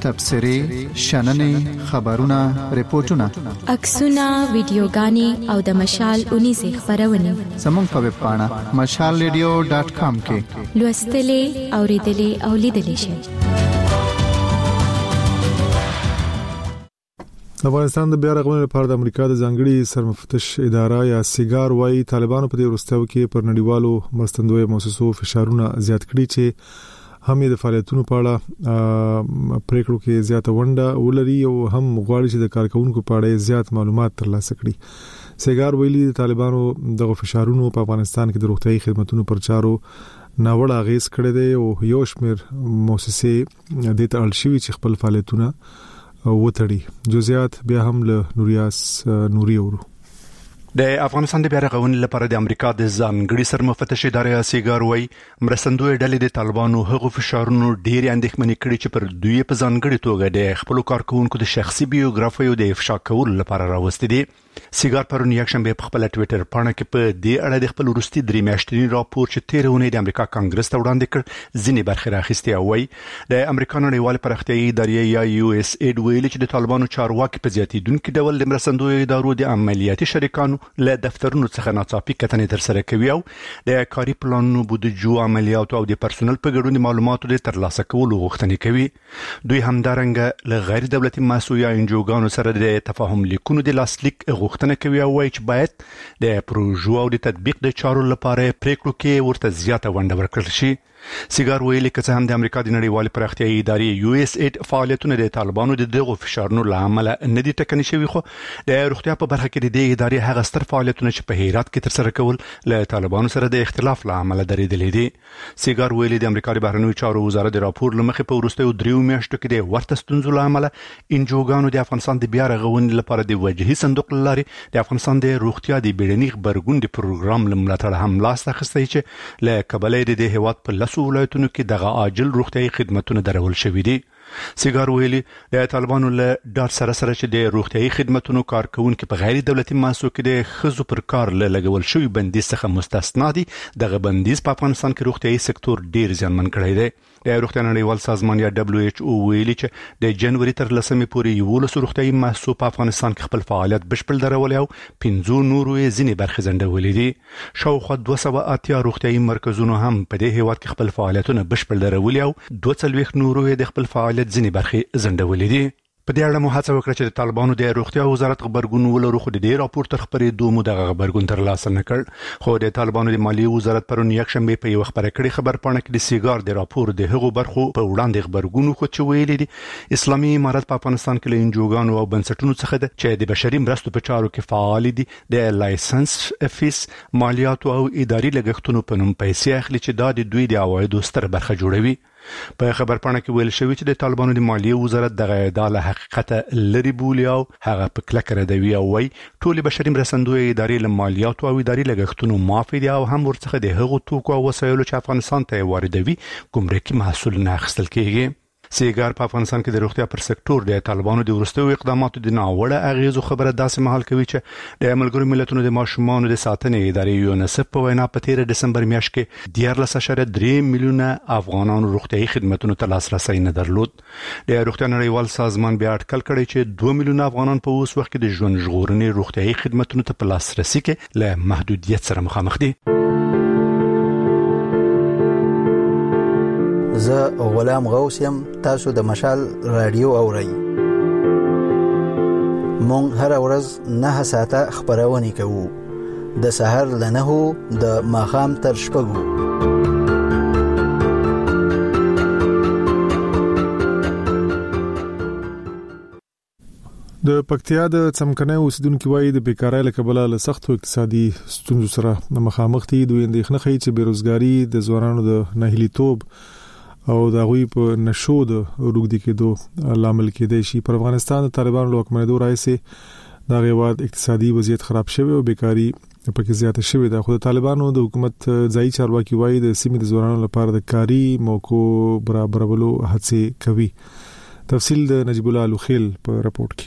تبصرې شننې خبرونه ریپورتونه عکسونه ویډیوګانې او د مشال اونیزه خبرونه زموږ په ویب پاڼه مشال ریډیو ډاټ کام کې لوستلې اوریدلې او لیدلې شئ. افغانستان د بیا رغونې لپاره د امریکا د ځانګړي سرمفتش اداره یا سیګار وايي طالبانو په دې وروستیو کې پر نړیوالو مرستندوی مؤسسو فشارونه زیات کړي چې هم د فعالیتونو په اړه پریکړو کې زیاته ونډه ولري او هم غواړي چې د کارکونکو په اړه زیات معلومات ترلاسه کړي. سیګار ویلي د طالبانو دغه فشارونو په افغانستان کې د روغتيایي خدماتو پر چارو ناوړه اغیز کړی دی او یو شمېر مؤسسې د تړل شوی چې خپل فعالیتونه وتړي. جزئیات بیا هم له نوریاس نوري اورو. د افغانستان د بیا رغونې لپاره د امریکا د ځانګړي سرمفتش ادارې سیګار وايي مرستندوی ډلې د طالبانو هغو فشارونو ډېر اندېښمنې کړي چې پر دوی په ځانګړي توګه د خپل کارکونکو د شخصي بیوګرافیو د افشا کولو لپاره راوستي دي. سیګار پرون یک شنبه په خپل ټوئیټر پاڼه کې په دې اړه د خپل وروستي درې میاشتنی راپور چې تیر اونۍ د امریکا کانګرس ته وړاندې کړ ځینې برخې راخستې او وايي د امریکا نړیوال پراختیايي ادارې یا یو اس اید ویلي چې د طالبانو چارواکي په زیاتیدونکو ډول د مرستندوی ادارو د عملیاتي شریکانو له دفترونو څخه ناڅاپي کتنې تر سره کوي او د کاري پلانونو بودیجو عملیاتو او د پرسونل په ګډون معلوماتو د ترلاسه کولو غوښتنه کوي. دوی همدارنګه له غیر دولتي مؤسسو یا انجوګانو سره د تفاهم لیکونو د لاسلیک غوښتنه کوي او وايي چې باید د پروژو او د تطبیق د چارو لپاره پریکړو کې ورته زیاته ونډه ورکړل شي. سیګار ویلي که څه هم د امریکا د نړیوال پراختیايي ادارې یو اس اید فعالیتونه د طالبانو د دغو فشارونو له امله نه دي ټکني شوي خو د روغتیا په برخه کې د دې ادارې هغه ستر فعالیتونه چې په هرات کې تر سره کول له طالبانو سره د اختلاف له امله درېدلې دي. سیګار ویلي د امریکا د بهرنیو چارو وزارت د راپور لمخې په وروستیو دریو میاشتو کې د ورته ستونزو له امله انجوګانو د افغانستان د بیا رغونې لپاره د وجهي صندوق لاري د افغانستان د روغتیا د بیړني خبرګون د پروګرام لملاتړ هم لاس اخیستی چې له کبلې د هیواد په لاسو ولایتونو کې دغه عاجل روغتيایي خدماتونه درول شوې دي. سیګار ویلي د طالبانو له ډار سره سره چې د روغتيایي خدماتو کارکونکو په غیر دولتي مؤسسو کې د خزو پر کار له لګول شوی بندیز څخه مستثنا دي. دغه بندیز په افغانستان کې روغتيایي سکتور ډیر ځانمن کړی دی. د روغتیا نړیوال سازمان یا دبليو ایچ او ویلي چې د جنوري تر لسمې پورې یو لس روغتيایي مؤسسو په افغانستان کې خپل فعالیت بشپړ درولې او پنځه نورو یې ځینې برخې ځنډولې دي. شاوخوا دوه سوه اتیا روغتيایي مرکزونو هم په دې هیواد کې خپل فعالیتونه بشپړ درولې او دوه څلوېښت نورو یې د خپل فعالیت ځینې برخې ځنډولې دي. په دې اړه مو هڅه وکړه چې د طالبانو د روغتیا وزارت خبرګون ولرو خو د دې راپور تر خبرېدو مو دغه خبرګون ترلاسه نه کړ. خو د طالبانو د مالیې وزارت پرون یک شنبه په یو خبره کړي خبر پاڼه کې د سیګار د راپور د هغو برخو په وړاندې خبرګون خو چې ویلي دي اسلامي امارت په افغانستان کې له انجوګانو او بنسټونو څخه ده چې د بشري مرستو په چارو کې فعال دي د لایسنس فیس مالیاتو او اداري لګښتونو په نوم پیسې اخلي چې دا د دوی د عوایدو ستر برخه جوړوي. په خبر پاڼه کې ویل شوی چې د طالبانو د مالیې وزارت دغه ادعا له حقیقت لري بولي او هغه په کلک ردوي او وايي ټول بشري مرستندوی ادارې له مالیاتو او اداري لګښتونو معافي دي او هم ورڅخه د هغو توکو او وسایلو چې افغانستان ته واردوي ګمرکي محصول نه اخیستل کیږي. سیګار په افغانستان کې د روغتیا پر سکتور د طالبانو د ورستیو اقداماتو د ناوړه اغیزو خبره داسې مهال کوي چې د ملګرو ملتونو د ماشومانو د ساتنې ادارې یونیسف په وینا په تیر دسمبر میاشت کې دیارلس اعشاریه درې میلیونه افغانانو روغتیایي خدماتو ته لاسرسي نه درلود. د روغتیا نړیوال سازمان بیا اټکل کړی چې دوه میلیونه افغانان په اوس وخت کې د ژوند ژغورنې روغتیایي خدماتو ته په لاسرسي کې له محدودیت سره مخامخ دي. زه غلام غوث یم، تاسو د مشال رادیو اورئ. مونږ هر ورځ نه ساعته خبرونه کوو، د سحر له نهو د ماښام تر شپږو. د پکتیا د څمکنه اوسیدونکو وایي د بیکارۍ له کبله له سختو اقتصادي ستونزو سره مخامخ دي. دوی اندېښنه کوي چې بیروزګاری د ځوانانو د ناهیلیتوب او د غوي په نشو د روغدي کېدو لامل کېدای شي. پر افغانستان د طالبانو له حکومت راځي دا غواد اقتصادي وضعیت خراب شوی او بیکاری پکې زیاته شوی ده. خو د طالبانو د حکومت ځای چارواکي وایي د سیمې د ځوانانو لپاره د کاری موقعو برابرولو هڅې کوي. تفصیل د نجیب الله لوخیل په راپورټ کې.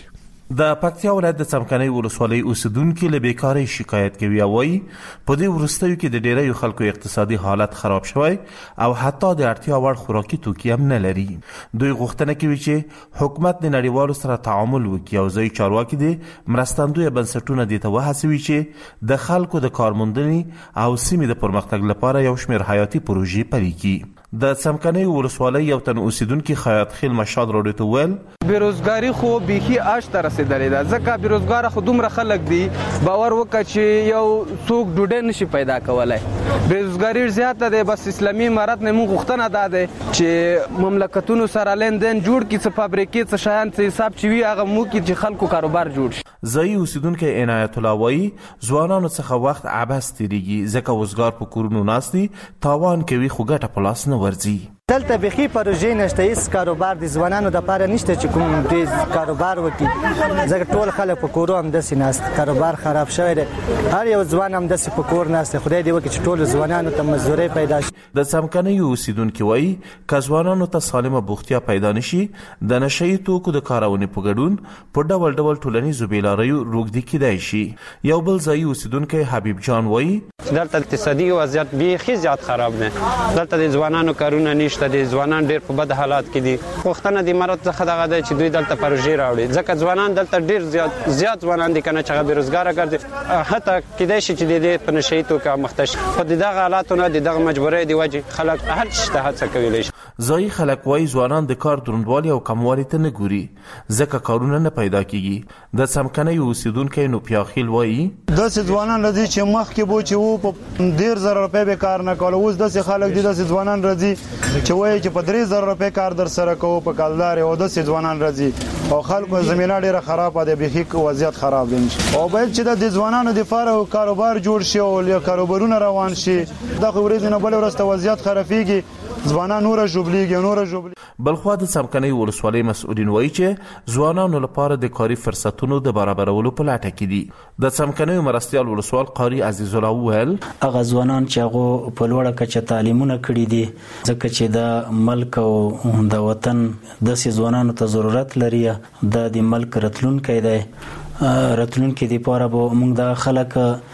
د پکتیا ولایت د څمکنیو ولسوالۍ اوسیدونکو له بیکارۍ شکایت کوي او وایي په دې وروستیو کې د ډیریو خلکو اقتصادي حالت خراب شوی او حتی د اړتیا وړ خوراکي توکي هم نه لري. دوی غوښتنه کوي چې حکومت د نړیوالو سره تعامل وکړي او ځایي چارواکي د مرستندویه بنسټونه دې ته وهڅوي چې د خلکو د کارموندنې او سیمې د پرمختګ لپاره یو شمېر حیاتي پروژې پلي کړي. د څمکنیو ولسوالۍ یو تن اوسیدونکي خیاط خیل مشاد راډیو ته ویل بیروزګاری خو بیخي آش ته رسېدلې ده، ځکه بیروزګاره خو دومره خلک دي باور وکړه چې یو څوک ډوډۍ نشي پیدا کولی. بیروزګاري زیاته ده. بس اسلامي امارت نه موږ غوښتنه دا ده چې مملکتونو سره لندن جوړ کړي، څه فابریکې څه شیان څه حساب چې وي هغه موږ کړي چې خلکو کاروبار جوړ شي. ځایي اوسیدونکی عنایت الله وایي ځوانانو څخه وخت عبث تېرېږي ځکه وزګار په کورونو ناست دي، تاوان کوي خو ګټه په لاس نه ورځي. دلته بخي پروژې نشته، هیڅ کاروبار د ځوانانو لپاره نشته چې کوم دې کاروبار وکړي، ځکه ټول خلک په کورو هم داسې ناست، کاروبار خراب شوی دی. هر یو ځوان هم داسې په کور ناست، خدای دې وکړي چې ټول ځوانانو ته مزدوري پیدا شي. د څمکنیو اوسیدونکي وایي که ځوانانو ته سالمه بوختیا پیدا نشي د نشه یي توکو د کارونې په ګډون په ډول ډول ټولنیزو بېلاریو روږدي کیدای شي. یو بل ځایي اوسیدونکی حبیب جان وایي دلته اقتصادي وضعیت بیخي زیات خراب دی، دلته د ځوانانو کارونه نشته، د ځوانان ډېر په بد حالات کې دي. غوښتنه د امارت څخه دغه ده چې دوی دلته پروژې راوړي، ځکه ځوانان دلته ډېر زیات زیات ځوانان دي کنه چې هغه بېروزګاره ګرځي، حتی کېدای شي چې د دې په نشه یي توکو مخته شي. خو د دغه حالاتو نه د دغه مجبورۍ د وجې خلک هر څه ته هڅه کولی شي. ځایي خلک وایي ځوانان د کار دروندوالي او کموالي ته نه ګوري ځکه کارونه نه پیدا کیږي. د څمکنیو اوسیدونکی نوپیا خیل وایي داسې ځوانان راځي چې مخکې به چې وو په ډېر زره روپۍ به کار نه کوله، اوس داسې خلک دي داسې ځوانان راځي چې وایي چې په درې زره روپۍ کار در سره کوو په کالدارې، او داسې ځوانان راځي او خلکو زمینه ډېره خرابه ده، بیخي وضعیت خراب دی. او باید چې د ځوانانو دپاره کاروبار جوړ شي او کاروبارونه روان شي. دغه ورځې نه بلې ورځ ته وضعیت خرابېږي، ځوانان نوره ژوبلېږي نوره ژوبلېږي. بلخوا د څمکنیو ولسوالۍ مسؤلین وایي چې ځوانانو لپاره د کاري فرصتونو د برابرولو په لټه کې دي. د څمکنیو مرستیال ولسوال قاري عزیز الله وویل هغه ځوانان چې هغه په لوړه کچه تعلیمونه کړي دي، ځکه چې د ملک او د وطن داسې ځوانانو ته ضرورت لري، د ملک راتلونکی دی. راتلونکي لپاره به موږ د خلک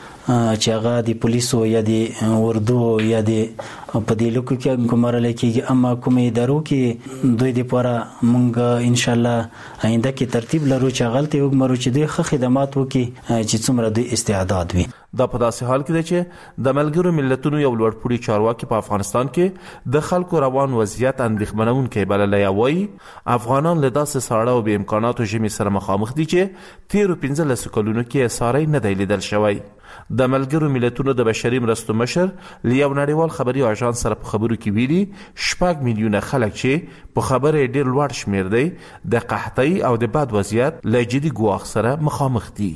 چې هغه د پولیسو یا د اردو یا د په دې لکو کې ګمارل کېږي، اما کومې ادارو کې دوی لپاره موږ ان شاء الله آینده کې ترتیب لرو چې غلطي وګمرو چې دوی ښه خدمات وکړي چې څومره دوی استعداد وي. دا په داسې حال کې دی چې د ملګرو ملتونو یو لوړپوړي چارواکي په افغانستان کې د خلکو روان وضعیت اندېښمنونکی بللی وایي افغانان له داسې ساړه او بې امکاناتو ژمي سره مخامخ دي چې تېرو پنځلسو کلونو کې ساری نه دی لیدل شوی. د ملګرو ملتونو د بشري مرستو مشر له یو نړیوال خبري اژانس سره په خبرو کې ویلي شپږ میلیونه خلک چې په خبره ډېر لوړ شمېر دی د قحطۍ او د بد وضعیت له جدي ګواښ سره مخامخ دي.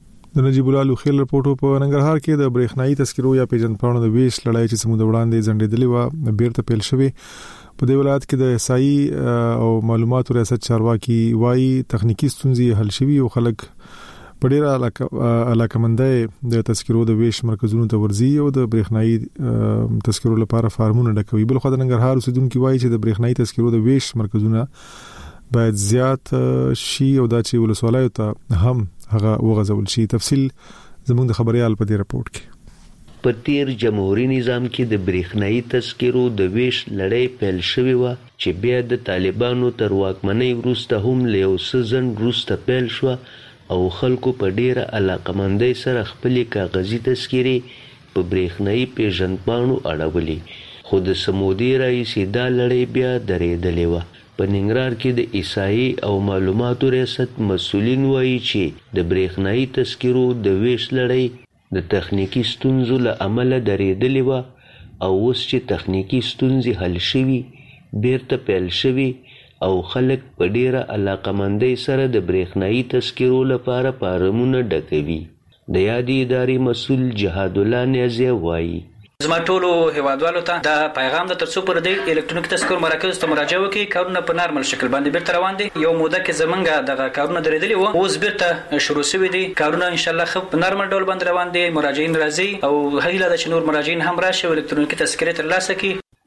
د نجیب الله لوخیل رپورټو په ننګرهار کې د برېښنايي تذکرو یا پیژندپاڼو د ویش لړۍ چې سمود وړاندې ځنډېدلې و بیرته پیل شوې. په دې ولایت کې د احصایي او معلوماتو ریاست چارواکي وایي تخنیکی ستونزې حل شوي او خلک په ډېره علاقمندۍ د تذکرو د ویش مرکزونو ته ورځي او د برېښنايي تذکرو لپاره فارمونه ډکوي. بل خو د ننګرهار اوسیدونکي وایي چې د برېښنايي تذکرو د ویش مرکزونه باید زیات شي او دا چې ولسوالیو ته هم هغه وغځول شي. تفصیل زموږ د خبريال په دې رپورت کې. په تیر جمهوریت نظام کې د برېښنايي تذکرو د ویش لړۍ پیل شوې و چې بیا د طالبانو تر واکمنۍ وروسته هم له یو څه ځنډ وروسته پیل شوه او خلکو په ډیره علاقمندۍ سره خپلې کاغذي تذکرې په برېښنايي پیژندپاڼو اړولې، خو د سمودي راهیسې دا لړۍ بیا درېدلې وه. په ننګرهار کې د احصایي او معلوماتو ریاست مسؤلین وایي چې د برېښنايي تذکرو د ویش لړۍ د تخنیکی ستونزو له امله درېدلې وه او اوس چې تخنیکی ستونزې حل شوي بیرته پیل شوي او خلک په ډیره علاقمندۍ سره د برېښنايي تذکرو لپاره فارمونه ډکوي. د یادې ادارې مسؤل جهاد الله نیازی وایي زما ټولو هیوادوالو ته دا پیغام د ترڅو پر د الکترونیک تذکرو مراکز ته مراجعه وکړي، کارونه په نارمل شکل باندې بیرته روان دي. یو موده کې زمونږ دغه کارونه درېدلي وو، اوس بیرته شروع شوي دي. کارونه ان شاء الله خو په نارمل ډول باندې روان دي، مراجعین راځي او هیله ده چې نور مراجعین هم راشي او الکترونیکي تذکرې ترلاسه کړي.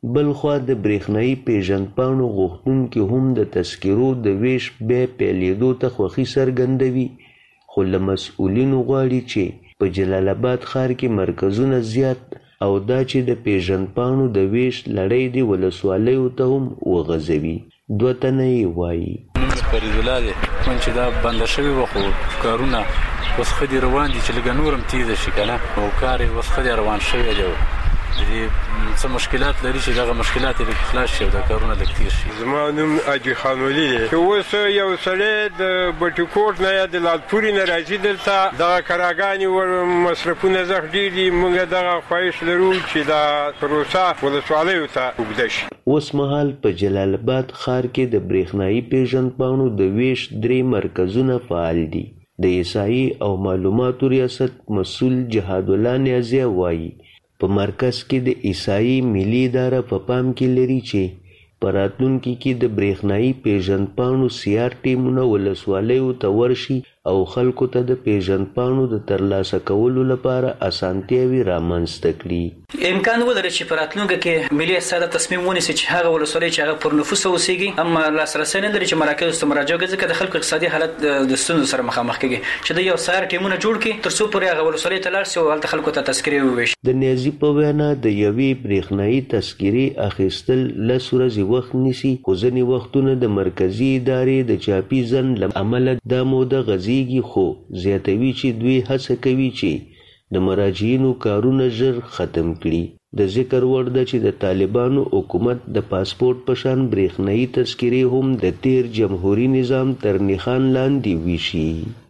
بلخوا د برېښنایي پیژندپاڼو غوښتونکي هم د تذکرو د ویش بیا پیلېدو ته خوښي څرګندوي، خو له مسؤلینو غواړي چې په جلال آباد ښار کې مرکزونه زیات او دا چې د پیژندپاڼو د ویش لړۍ د ولسوالیو ته هم وغځوي. دوه تنه یې وایي فرید الله دی، من چې دا بنده شوي وه خو کارونه اوس ښه دي روان دي چې لږه نور هم تیزه شي که نه، او کار یې اوس ښه دی روان شوی دی. د دې څه مشکلات لري چې دغه مشکلات یې لږ خلاص شي او دا کارونه لږ تېر شي. زما نوم حاجي خان ولي دی چې اوس یو سړی د بټي کوټ نه یا د لالپورې نه راځي دلته دغه کراګانې ور مصرفونه زښت ډېر دي. موږ دغه خواهش لرو چې دا پروسه ولسوالیو ته اوږده شي. اوس مهال په جلال آباد ښار کې د برېښنایي پیژندپاڼو د ویش درې مرکزونه فعال دي. د احصایي او معلوماتو ریاست مسؤل جهاد الله نیازی وایي په مرکز کې د احصایي ملي اداره په پام کې لري چې په راتلونکي کې د برېښنایي پیژندپاڼو سیار ټیمونه ولسوالیو ته ورشي او خلکو ته د پیژندپاڼو د ترلاسه کولو لپاره اسانتیاوې رامنځته کړي. امکان ولري چې په راتلونکي کې ملي اساسات تصمیم ونیسي چې هغه ولسوالۍ چې هغه پر نفوس اوسېږي اما لاسرسی نه لري چې مراکز ته مراجعه وکړي، ځکه د خلکو اقتصادي حالت د ستونزو سره مخامخ کېږي چې د یو سیار ټیمونه جوړ کړي تر څو پورې هغه ولسوالۍ ته لاړ شي او هلته خلکو ته تذکرې وویشي. د نیازي په وینا د یوې برېښنایي تذکرې اخیستل لس ورځې وخت نیسي، خو ځینې وختونه د مرکزي ادارې د چاپي ځنډ له امله دا موده غځېږي، خو زیاتوي چې دوی هڅه کوي چې د مراجعینو کارونه ژر ختم کړي. د ذکر وړ ده چې د طالبانو حکومت د پاسپورت په شان برېښنایي تذکرې هم د تیر جمهوري نظام تر نښان لاندې ویشي.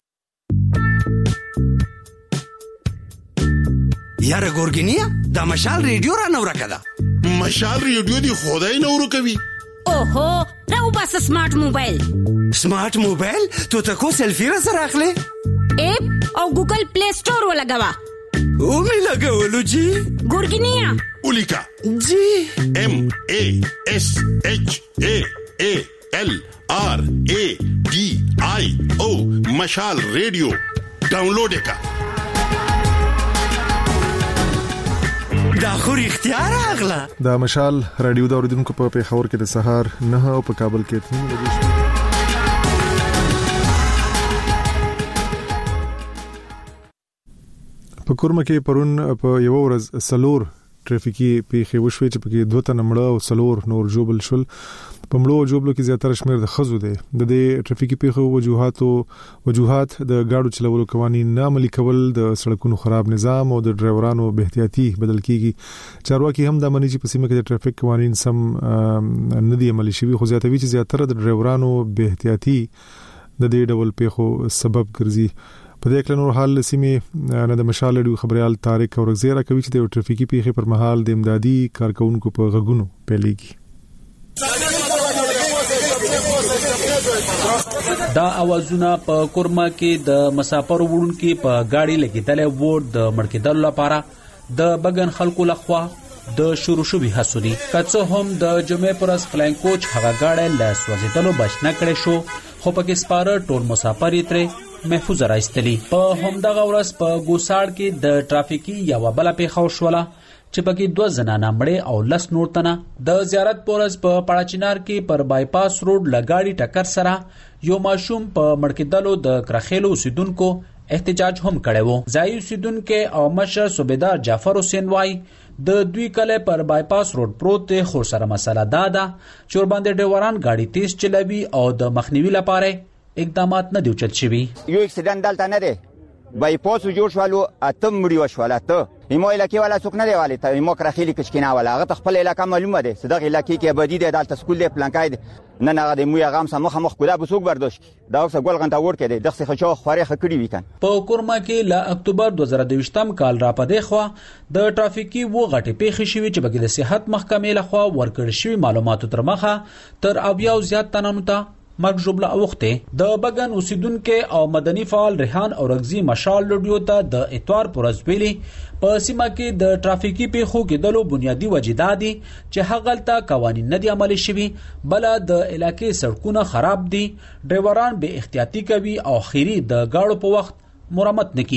یاره ګورګینیا دا مشال ریډیو را نو راکده. مشال ریډیو دی خدای نو ورکوي. اوهو راو بس سمارټ موبایل. سمارټ موبایل تو تکو سلفی را سره اخلي اپ او ګوګل پلی سٹور ولګوا. او می لګولو جی ګورګینیا اولیکا جی ام ا اس اچ ا ا ال آر ا ډي آی او مشال ریډیو ډاونلوډ کا. دا خو اختیار اغلا. دا مشال رادیو دا اوریدونکو په پیښور کې د سهار نه او په کابل کې تنین بجې. په کورما کې پرون په یو ورځ سلور ټریفیکي پیښې وشوي چې پکې دوه تنه مړه او سلور نور جوبل شول. په مړو جوبلو کې زیاتره شمیر د خزو دی. د دې ټریفیکي پیښو وجوهاتو وجوهات د گاډو چلولو قوانین نه عملي کول، د سړکونو خراب نظام او د ډرایورانو بے احتیاطي بدل کیږي. چارواکي هم د منی چې په سیمه کې د ټریفیک قوانین سم نه دي عملي شوي، خو زیاتوي چې زیاتره د ډرایورانو بے احتیاطي د دې ډول پیښو سبب ګرځي. په دې کلنور حال سیمه نه د مشال ډیو خبريال طارق اورغزیرا کوي چې د ټریفیکي پیښې پر مهال د امدادي کارکونکو په غږونو پیلېږي. دا اوازونه په کورما کې د مسافر وړونکو په گاډي لګیدلې وو د مړکېدل لپاره د بګن خلکو لخوا د شروع شوی حسودي. کڅو هم د جمعې پرس فلاین کوچ هغه گاډي له سوځیدلو بچ نه کړي شو، خو پکې سپاره ټول مسافر یې ترې محفوظ راځتلی. په همدغه ورځ په ګوساړ کې د ټرافیکي یو بل پیښه وشوله چې پکې دوه زنانه مړې او لس نور تنه. د زیارت پورز په پړاچینار کې پر بایپاس روډ لګاډي ټکر سره یو ماشوم په مړکېدلو د کرخېلو اوسیدونکو احتجاج هم کړی وو. ځایي اوسیدونکو او مشر صوبیدار جعفر حسین وای د دوی کله پر بایپاس روډ پروت دی، خو سره مسله دا ده چې ور باندې ډرایوران گاډي تیز چلوي او د مخنیوي لپاره اقدامات نه دی اوچت شوي. یو اکسیډنټ دلته نه دی، بایپاس جوړ شوالو اتم مړي وشواله ته ایمو علاقې والا څوک نه دی والی ته ایمو کرخېلي کچکینا والا هغه خپل علاقې معلومه ده صدق علاقې کې آبادی ده دلته سکول دی پلانکای دی نه نه د مویا غام سم مخ کولا بسوک برداشت دا اوس ګول غنټه ور کې دی دغه خچو خوري خکړی وکن. په کورما کې ل اکتوبر دوه زره دوه کال را پدې خو د ټرافیکي وو غټي پیښې شوې چې بګل صحت محکمې لخوا ورکړ شوی معلوماتو تر مخه تر اویا زیات تنانو ته مرګ جوړه اوخته. د بګن اوسیدونکو او مدني فعال ریحان اورغزي مشال لډیو ته د اتوار پرز ویلي په سیمه کې د ټرافیکي پیښو کې دلو بنیادی وجدادي چې هغلته قوانين نه دي عملي شوي، بل د علاقې سړکونه خراب دي، ډرایوران بے احتیاطي کوي او خيري د گاړو په وخت مرمت نکېږي.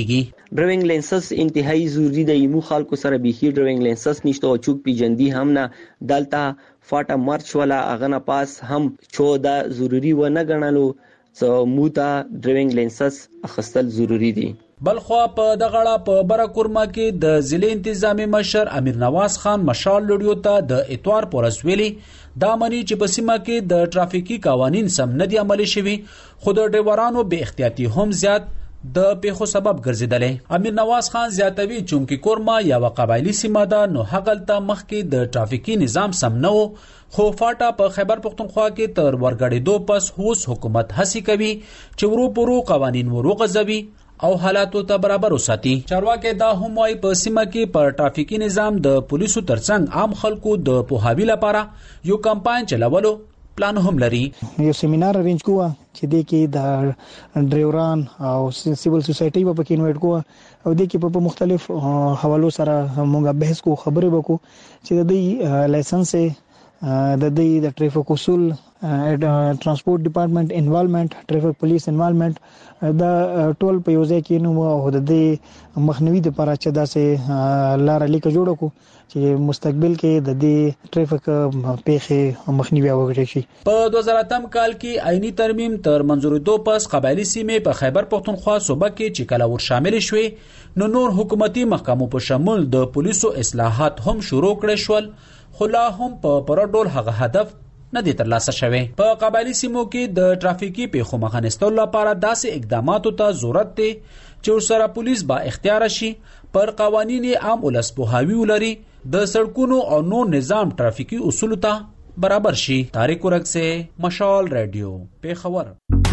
ډرایوینګ لایسنس انتهایی ضروری دی. مو خلکو سره بيخي ډرایوینګ لایسنس نشته او چوک پیجندي هم نه. دلته فاټه مرچ ولا اغه نه پاس هم چو دا ضروری و نه ګڼلو. سو مو ته ډرایوینګ لایسنس اخیستل ضروری دی. بلخوا په دغړه په برکورما کې د ضلع انتظامی مشر امیر نواز خان مشال لړیو ته د اتوار پورس ویلي دا منی چې په سیمه کې د ټرافیکي قوانین سم نه دي عملي شوي، خو د ډرایورانو بې احتیاطي هم زیات د پیښو سبب ګرځیدلې. امیر نواز خان زیاتوي چونکی کورما یا قبایلی سیمه ده نو هغلته مخکې د ټرافیکي نظام سم نه و، خو فاټا په خیبر پختونخوا کې تر ورګړېدو پس اوس حکومت هڅه کوي چې ورو پورو قوانین وروغځوي او حالاتو ته برابر وساتي. چارواکي دا هم وايي په سیمه کې پر ټرافیکي نظام د پولیسو ترڅنګ عام خلکو د پوهاوی لپاره یو کمپاین چلولو پلان هم لري. یو سیمینار ارینج کوه چې د کې د ډرایوران او سیویل سوسایټي په کې انوایټ کوه او د کې په مختلف حوالو سره موږ بحث کو خبرې وکړو چې د دې لایسنس د دې د ټریفیک اصول ترانسپورت ډپارټمنټ انوالومنت ټریفیک پولیس انوالومنت دا ټول په یو ځای کې نو او د دې مخنیوي لپاره چې دا سه لار لیک جوړ کو چې مستقبل کې د دې ټریفیک پیښې مخنیوي وکړي شي. په دوه زره اتم کال کې آئینی ترمیم تر منځورېدو پس قبایلی سیمې په خیبر پختونخوا صوبه کې چې کله ور شامل شوې نو نور حکومتي محکمو په شمول د پولیسو اصلاحات هم شروع کړي شول، خو لا هم په پوره ډول هغه هدف نه دي ترلاسه شوی. په قبایلی سیمو کې د ټرافیکي پیښو مخه نیستلو لپاره داسې اقداماتو ته ضرورت دی چې ورسره پولیس با اختیار شي، پر قوانین عام ولس پوهاوی ولري، د سړکونو او نور نظام ټرافیکي اصولو ته برابر شي. طارق ورک سے مشال ریډیو پیښور.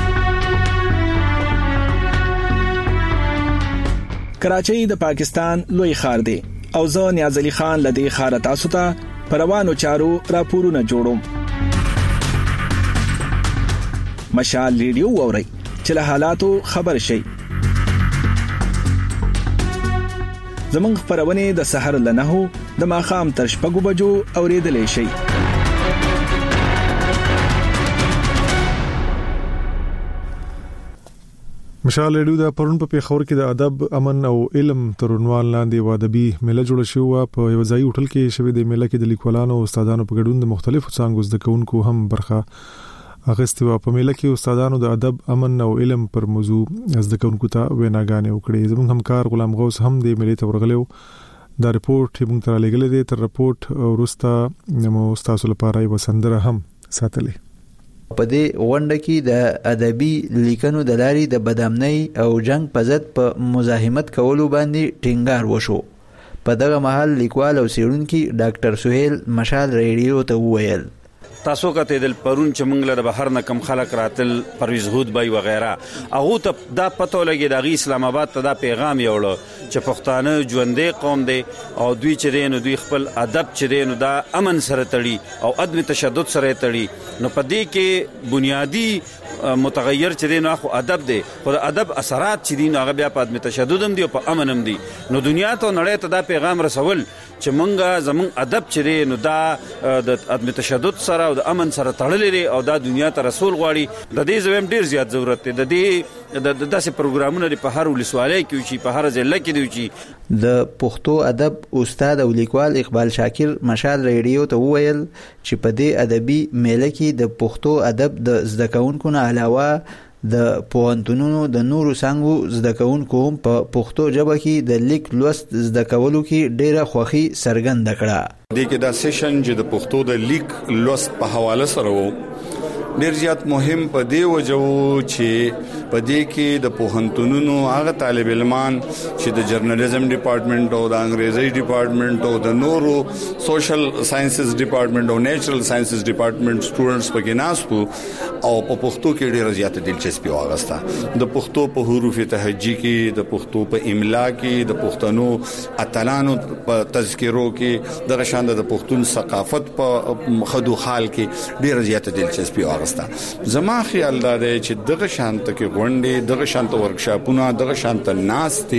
کراچۍ د پاکستان لوی ښار دی او زه نیاز علي خان لدی ښار تاسو ته پروانو چارو راپورونه جوړوم. مشال ریډیو ووري چې له حالاتو خبر شي. زمونږ خبرونه د سحر لنهو د ماخام تر شپږو بجو اوریدلې شي. مشال ریډیو د پرون په پیښور کې د ادب، امن او علم تر عنوان لاندې و ادبي میله جوړه شوې په یو ځای هوټل کې شوې. د میله کې د لیکوالانو او استادانو په ګډون د مختلفو څانګو زده کوونکو هم برخه اخیستې و. په میله کې استادانو د ادب، امن او علم پر موضوع زده کوونکو ته ویناګانې وکړې. زموږ همکار غلام غوث هم د میله ته ورغلو. دا ریپورت موږ ته لګلې دی. تر ریپورت ورسته نو استاد لپاره یو سندره هم ساتلې. په دې غونډه کې د ادبي لیکنو د لارې د بدامنۍ او جنگ په ضد په مزاحمت کولو باندې ټینګار وشو. په دغه مهال لیکوال او څېړونکي ډاکټر سهیل مشال ریډیو ته وویل تاسو کته د پرون چې موږ له بهر نه کم خلک راتل پرویز هود بای وغیرہ هغه ته دا پته لګی د اسلام آباد ته دا پیغام یوړو چې پښتانه ژوندې قوم دي او دوی چې دین دوی خپل ادب چې دین دا امن سره تړي او عدم تشدد سره تړي. نو په دې کې بنیادی متغیر چې دین اخو ادب دی، خو د ادب اثرات چې دین هغه بیا په عدم تشدد هم دي او په امن هم دي. نو دنیا ته نړۍ ته دا پیغام رسول چې مونږه زمون ادب چې دی نو دا د عدم تشدد سره او د امن سره تړلې دی او دا دنیا ته رسول غواړي. د دې زویم ډیر زیات ضرورت دی. د دې د داسې پروګرامونه په هر ولسوالۍ کې وشي، په هر ځای کې دی وشي. د پښتو ادب استاد او لیکوال اقبال شاکر مشال ریډیو ته وویل چې په دې ادبي میله کې د پښتو ادب د زده کوونکو نه علاوه د پوهنتونونو د نورو څانګو زده کوونکو هم په پښتو ژبه کې د لیک لوست زده کولو کې ډیره خوښي څرګنده کړه. د کې دا سیشن چې د پښتو د لیک لوست په حواله سره وو ډیر زیات مهم په دی وجو چې په دې کې د پوهنتونونو هغه طالب علمان چې د جرنالیزم ډپارټمنټ او د انګریزي ډپارټمنټ او د نورو سوشل ساينسز ډپارټمنټ او نیچرل ساينسز ډپارټمنټ سټوډنټس پکې ناسو او په پښتو کې ډیر زیات دلچسپي واغسته. د پښتو په حروف تهجی کې، د پښتو په املا کې، د پښتنو اتلانو په تذکرو کې، د غشاند د پښتون ثقافت په خدو خال کې ډیر زیات دلچسپي واغسته. زما خیال دا دی چې دغه شانت کې غونډې، دغه شانت ورکشاپونه، دغه شانت ناستي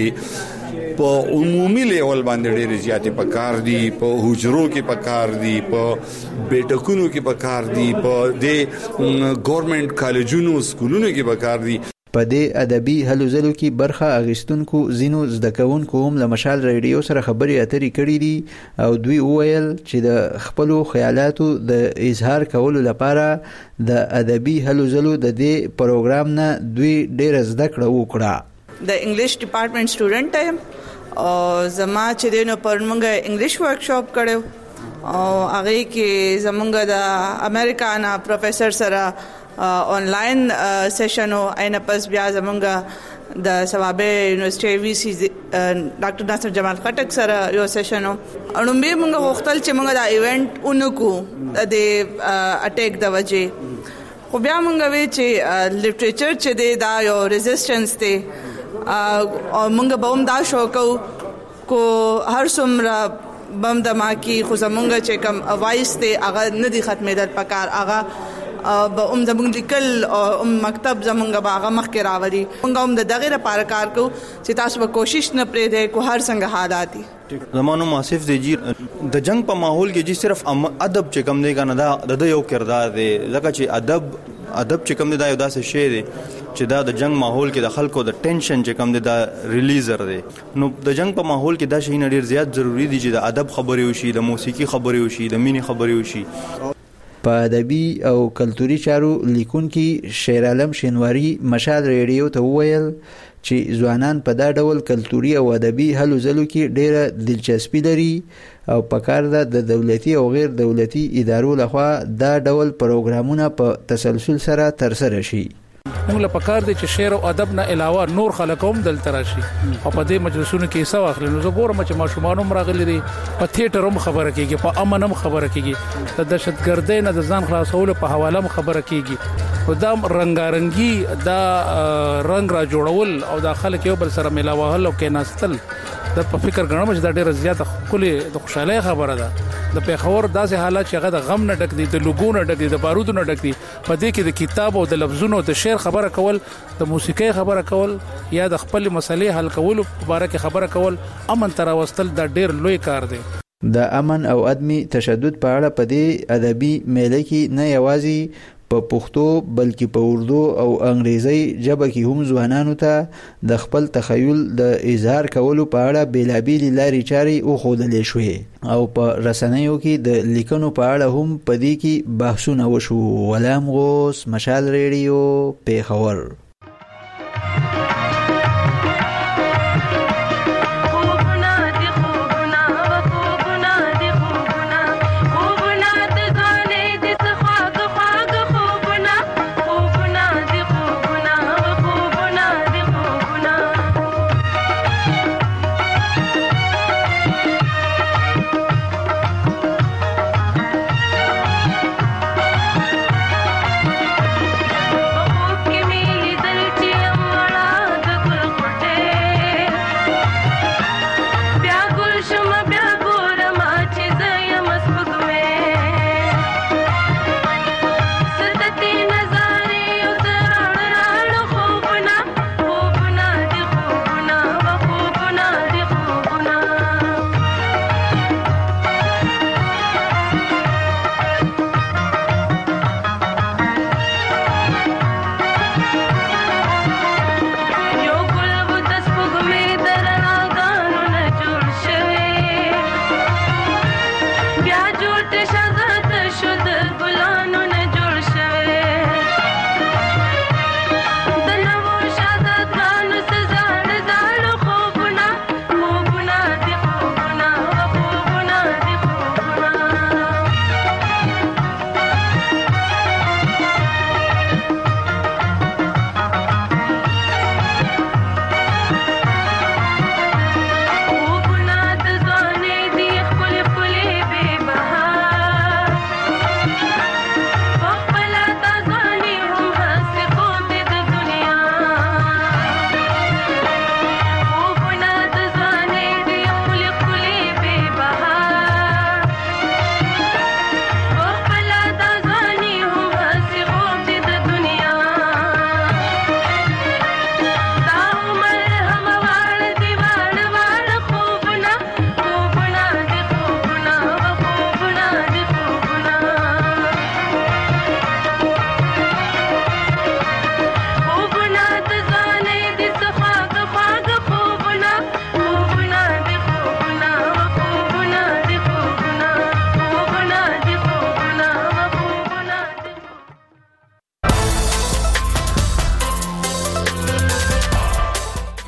په عمومي لیول باندې ډېر زیاتې پکار دي، په حجرو کې پکار دي، په بیٹکونو کې پکار دي، په د ګورنمنت کالجونو سکولونو کې پکار دي. په دې ادبي هلو ځلو کې برخه اخیستونکو ځینو زده کوونکو هم له مشال ریډیو سره خبرې اترې کړې دي او دوی وویل چې د خپلو خیالاتو د اظهار کولو لپاره د ادبي هلو ځلو د دې پروګرام نه دوی ډېره زده کړه وکړه. د انګلیش ډپارټمنټ سټوډنټ یم او زما چې دینو پر موږ انګلیش ورکشاپ کړو او هغه کې زمونږ د امریکا نه پروفیسور سره آنلاین سیشن او اینه پس بیا زمونږ د سوابه یونیورسيټي وی سي ډاکټر ناصر جمال خټک سره یو سیشن او انومبه موږ وختل چې موږ دا ایونت اونکو د اٹیک د وجه خو بیا موږ وی چې لټریچر چې دی دا یو ریزिस्टेंस دی او موږ به هم دا شو کو کو هر څومره بم دماکی خو زمونږ چې کوم وایس ته هغه نه دی ختمېدل پکار هغه به هم زمونږ لیکل او هم مکتب زمونږ به هغه مخکې راوړي موږ هم د دغه لپاره کار کوو چې تاسو به کوشش نه پرېږدئ کو هر څنګه حالات دي. زمانو ماسف دی جی د جنگ په ماحول کې جی صرف ادب چې کم دی کنه دا د یو کردار دی ځکه چې ادب ادب چې کم دی دا یو داسې شی دی چې دا د جنگ ماحول کې د خلکو د ټینشن چې کم دی دا ریلیزر دی. نو د جنگ په ماحول کې دا شی نه ډیر زیات ضروری دی چې د ادب خبرې وشي د موسیقي خبرې وشي د مینې خبرې وشي. په ادبي او کلتوري چارو لیکونکي شیر عالم شینواری مشال ریډیو ته وویل چې ځوانان په دا ډول کلتوري او ادبي هلو ځلو کې ډیره دلچسپي لري او پکار ده د دولتي او غیر دولتي ادارو لخوا دا ډول پروګرامونه په تسلسل سره ترسره شي. موږ له پکار دي چې شعر او ادب نه علاوه نور خلک هم دلته راشي او په دې مجلسونو کې حصہ واخلي. نو زه ګورم چې ماشومان هم راغلي دي په تھیټر هم خبره کیږي په امن هم خبره کیږي د دهشتګردۍ نه د ځان خلاصولو په حواله هم خبره کیږي او دا رنگارنګي دا رنگ را جوړول او دا خلک یو بل سره ملاوهل او کې ناستل د په فکر غنم چې دا ډیره زیاته خولي د خوشاله خبره ده. د پیښور داسې حالات چې هغه د غم نه ډک دي د لوګو نه ډک دي د بارودو نه ډک دي په دې کې د کتاب او د لفظونو د شعر خبره کول د موسیقي خبره کول یا د خپل مسلې حل کولو په اړه کې خبره کول امن تر واستل دا ډیر لوی کار دی. د امن او عدم تشدد په اړه په دې ادبي میله کې نه یوازې په پښتو بلکې په اردو او انګریزي ژبه کې هم ځوانانو ته د خپل تخیل د اظهار کولو په اړه بیلابېلې لارې چارې وښودلې شوې او په رسنیو کې د لیکنو په اړه هم په دې کې بحثونه وشو. غلام غوث مشال ریډیو پیښور. Give me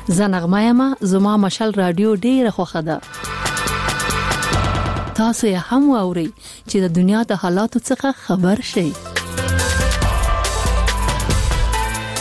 زنغمه ما زما مشال رادیو ډیره خوښه ده. تاسو یې هم واورئ چې د دنیا د حالاتو څخه خبر شئ.